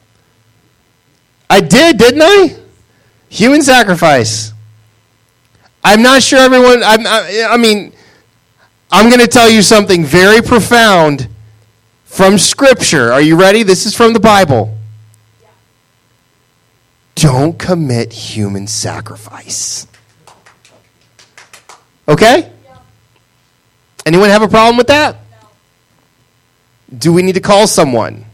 I did, didn't I? Human sacrifice. I'm not sure everyone, I'm going to tell you something very profound from Scripture. Are you ready? This is from the Bible. Yeah. Don't commit human sacrifice. Okay? Yeah. Anyone have a problem with that? No. Do we need to call someone? Yes.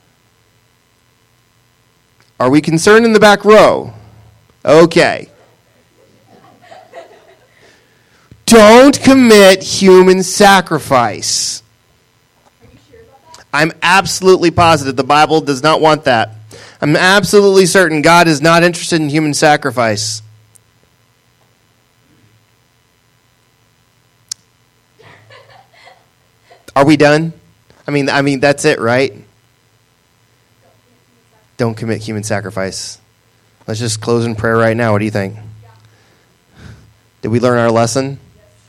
Are we concerned in the back row? Okay. Don't commit human sacrifice. Are you sure about that? I'm absolutely positive the Bible does not want that. I'm absolutely certain God is not interested in human sacrifice. Are we done? I mean that's it, right? Don't commit human sacrifice. Let's just close in prayer right now. What do you think? Did we learn our lesson?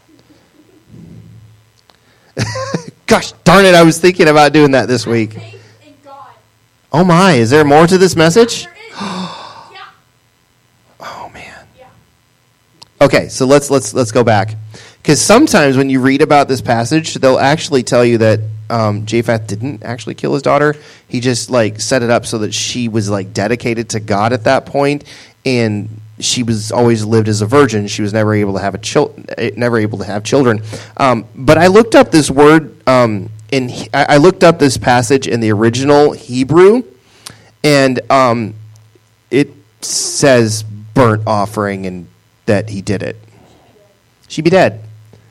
Gosh darn it, I was thinking about doing that this week. Faith in God. Oh my, is there more to this message? There is. Yeah. Oh man. Yeah. Okay, so let's go back. Because sometimes when you read about this passage, they'll actually tell you that Japheth didn't actually kill his daughter. He just set it up so that she was dedicated to God at that point, and she was always lived as a virgin. She was never able to have children. But I looked up this word I looked up this passage in the original Hebrew, and it says burnt offering and that he did it. She'd be dead.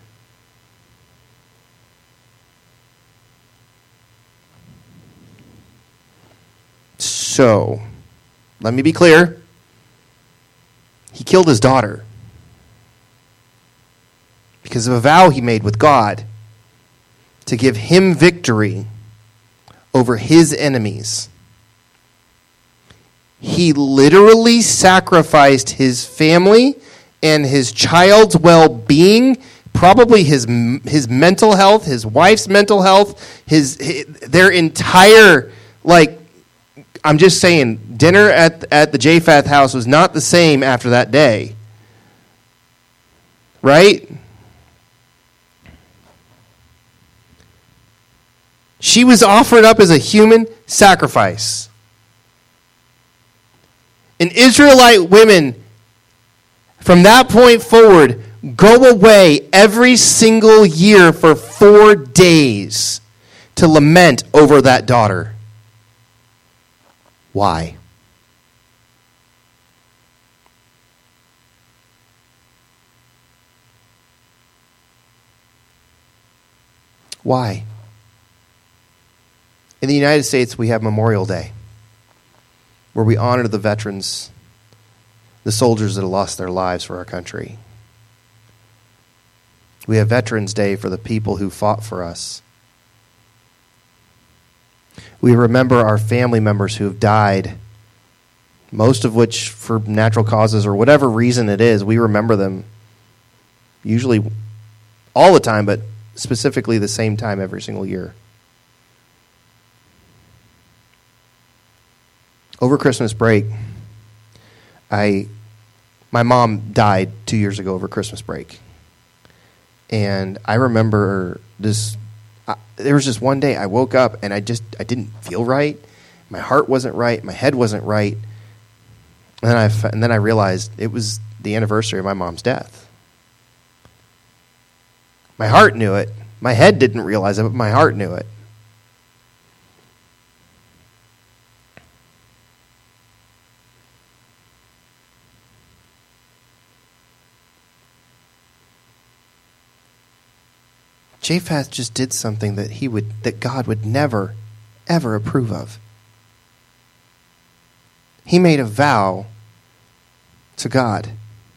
So, let me be clear. He killed his daughter because of a vow he made with God to give him victory over his enemies. He literally sacrificed his family and his child's well-being, probably his mental health, his wife's mental health, their entire, I'm just saying, dinner at the Japheth house was not the same after that day. Right? She was offered up as a human sacrifice. And Israelite women, from that point forward, go away every single year for 4 days to lament over that daughter. Why? Why? In the United States, we have Memorial Day, where we honor the veterans, the soldiers that have lost their lives for our country. We have Veterans Day for the people who fought for us. We remember our family members who have died, most of which for natural causes or whatever reason it is. We remember them usually all the time, but specifically the same time every single year. Over Christmas break, my mom died 2 years ago over Christmas break. And I remember this. There was just one day I woke up and I didn't feel right. My heart wasn't right. My head wasn't right. And then I realized it was the anniversary of my mom's death. My heart knew it. My head didn't realize it, but my heart knew it. Japheth just did something that God would never, ever approve of. He made a vow to God.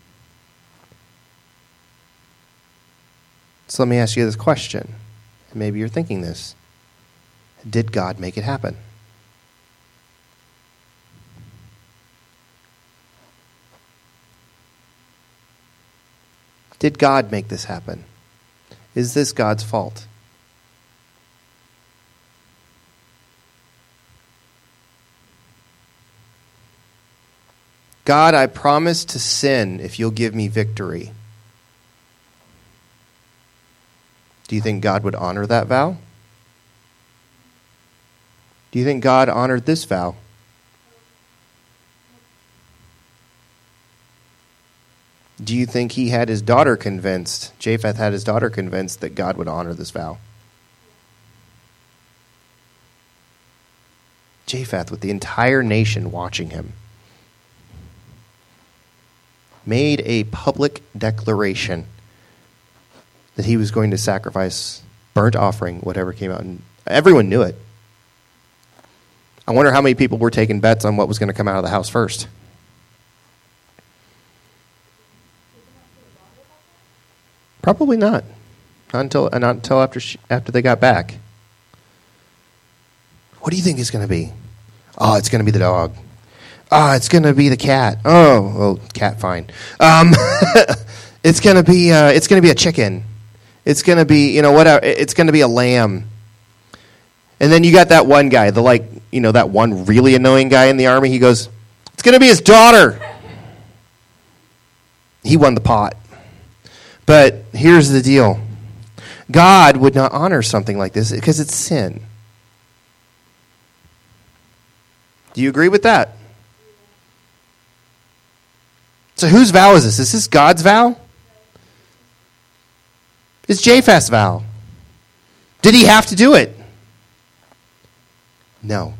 So let me ask you this question. Maybe you're thinking this. Did God make it happen? Did God make this happen? Is this God's fault? God, I promise to sin if you'll give me victory. Do you think God would honor that vow? Do you think God honored this vow? Do you think he had his daughter convinced, Japheth had his daughter convinced that God would honor this vow? Japheth, with the entire nation watching him, made a public declaration that he was going to sacrifice burnt offering, whatever came out. And everyone knew it. I wonder how many people were taking bets on what was going to come out of the house first. Probably not. Not until after they got back. What do you think it's going to be? Oh, it's going to be the dog. Oh, it's going to be the cat. Oh, well, cat, fine. It's going to be a chicken. It's going to be, whatever. It's going to be a lamb. And then you got that one guy, that one really annoying guy in the army. He goes, it's going to be his daughter. He won the pot. But here's the deal. God would not honor something like this because it's sin. Do you agree with that? So whose vow is this? Is this God's vow? It's Japheth's vow. Did he have to do it? No.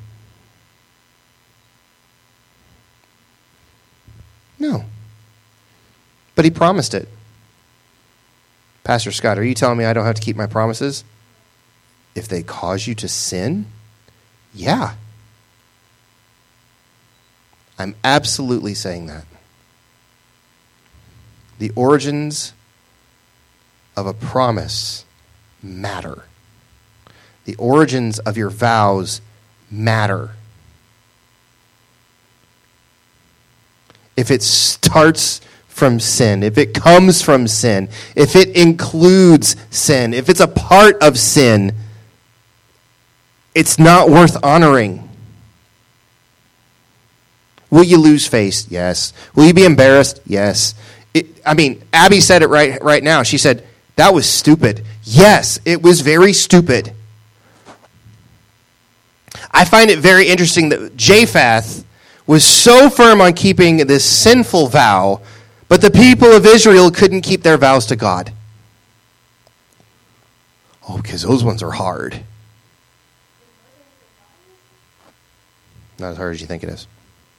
No. But he promised it. Pastor Scott, are you telling me I don't have to keep my promises? If they cause you to sin? Yeah. I'm absolutely saying that. The origins of a promise matter. The origins of your vows matter. If it starts from sin, if it comes from sin, if it includes sin, if it's a part of sin, it's not worth honoring. Will you lose face? Yes. Will you be embarrassed? Yes. Abby said it right now. She said, that was stupid. Yes, it was very stupid. I find it very interesting that Japheth was so firm on keeping this sinful vow, but the people of Israel couldn't keep their vows to God. Oh, because those ones are hard. Not as hard as you think it is.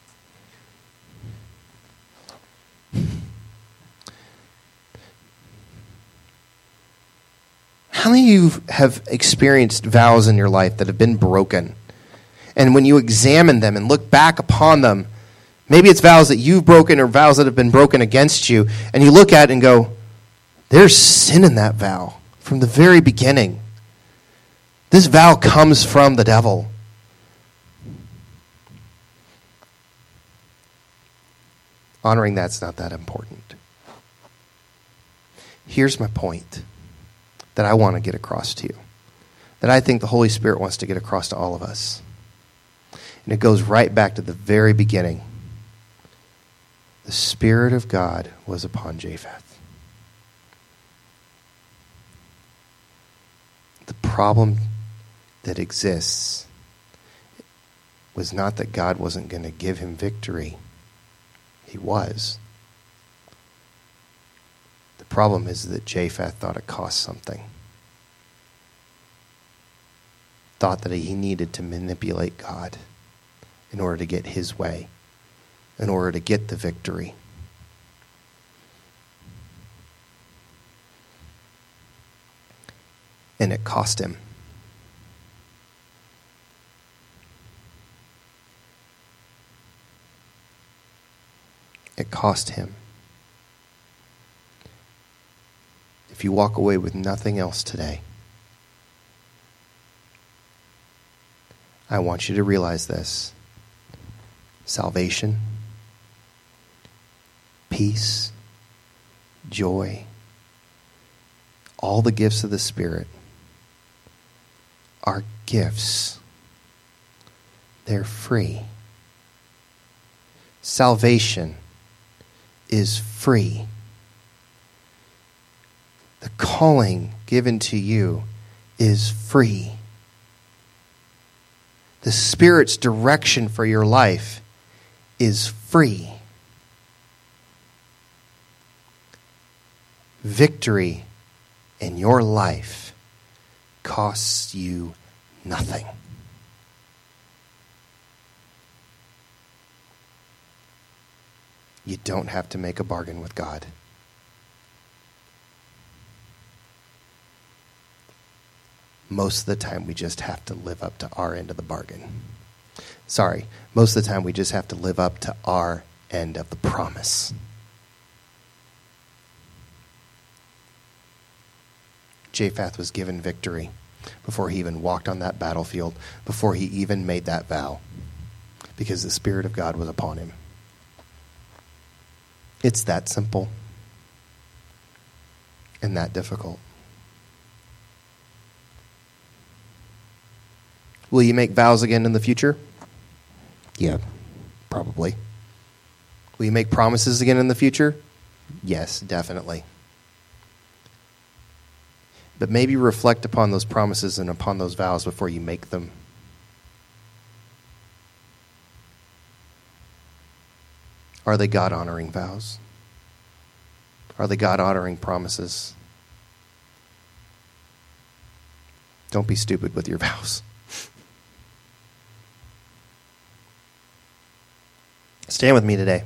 How many of you have experienced vows in your life that have been broken? And when you examine them and look back upon them, maybe it's vows that you've broken or vows that have been broken against you, and you look at it and go, there's sin in that vow from the very beginning. This vow comes from the devil. Honoring that's not that important. Here's my point that I want to get across to you, that I think the Holy Spirit wants to get across to all of us. And it goes right back to the very beginning. The Spirit of God was upon Japheth. The problem that exists was not that God wasn't going to give him victory. He was. The problem is that Japheth thought it cost something. Thought that he needed to manipulate God in order to get his way, in order to get the victory. And it cost him. It cost him. If you walk away with nothing else today, I want you to realize this. Salvation, peace, joy, all the gifts of the Spirit are gifts. They're free. Salvation is free. The calling given to you is free. The Spirit's direction for your life is free. Victory in your life costs you nothing. You don't have to make a bargain with God. Most of the time, we just have to live up to our end of the bargain. Most of the time, we just have to live up to our end of the promise. Japheth was given victory before he even walked on that battlefield, before he even made that vow, because the Spirit of God was upon him. It's that simple and that difficult. Will you make vows again in the future? Yeah, probably. Will you make promises again in the future? Yes, definitely. But maybe reflect upon those promises and upon those vows before you make them. Are they God-honoring vows? Are they God-honoring promises? Don't be stupid with your vows. Stand with me today.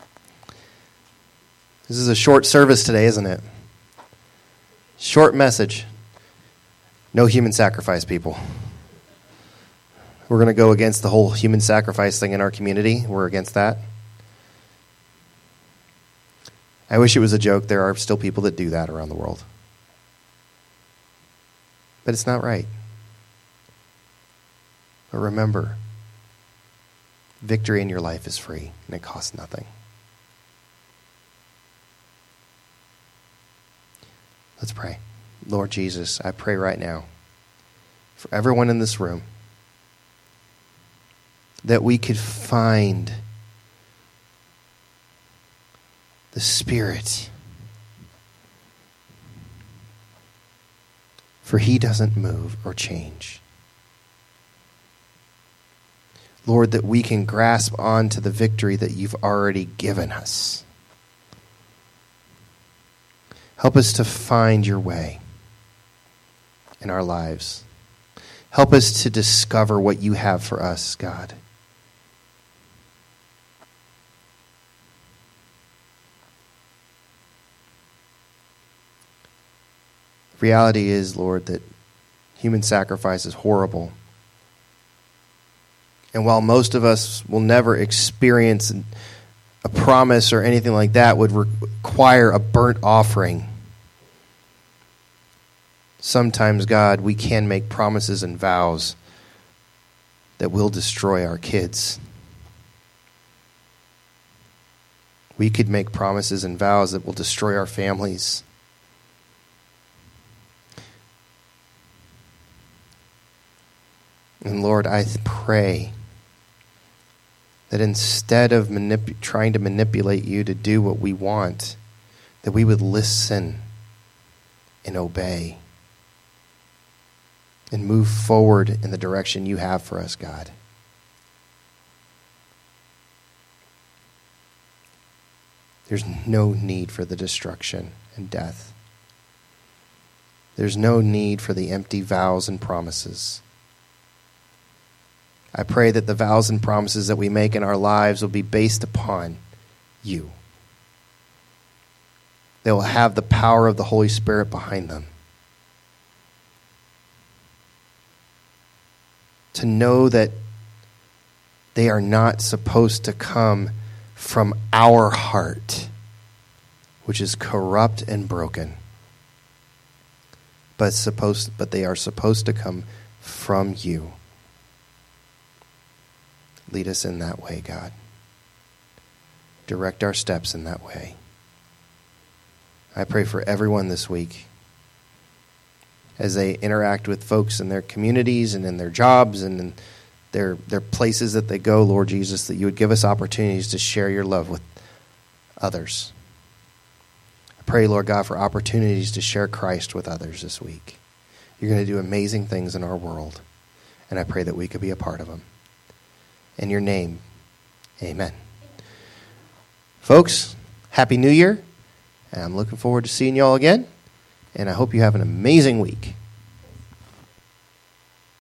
This is a short service today, isn't it? Short message. No human sacrifice, people. We're going to go against the whole human sacrifice thing in our community. We're against that. I wish it was a joke. There are still people that do that around the world. But it's not right. But remember, victory in your life is free, and it costs nothing. Let's pray. Lord Jesus, I pray right now for everyone in this room that we could find the Spirit. For He doesn't move or change. Lord, that we can grasp on to the victory that you've already given us. Help us to find your way in our lives. Help us to discover what you have for us, God. The reality is, Lord, that human sacrifice is horrible. And while most of us will never experience a promise or anything like that would require a burnt offering, sometimes, God, we can make promises and vows that will destroy our kids. We could make promises and vows that will destroy our families. And Lord, I pray that instead of trying to manipulate you to do what we want, that we would listen and obey. and move forward in the direction you have for us, God. There's no need for the destruction and death. There's no need for the empty vows and promises. I pray that the vows and promises that we make in our lives will be based upon you. They will have the power of the Holy Spirit behind them. To know that they are not supposed to come from our heart, which is corrupt and broken, but they are supposed to come from you. Lead us in that way, God. Direct our steps in that way. I pray for everyone this week as they interact with folks in their communities and in their jobs and in their places that they go, Lord Jesus, that you would give us opportunities to share your love with others. I pray, Lord God, for opportunities to share Christ with others this week. You're going to do amazing things in our world, and I pray that we could be a part of them. In your name, amen. Folks, Happy New Year, and I'm looking forward to seeing you all again, and I hope you have an amazing week.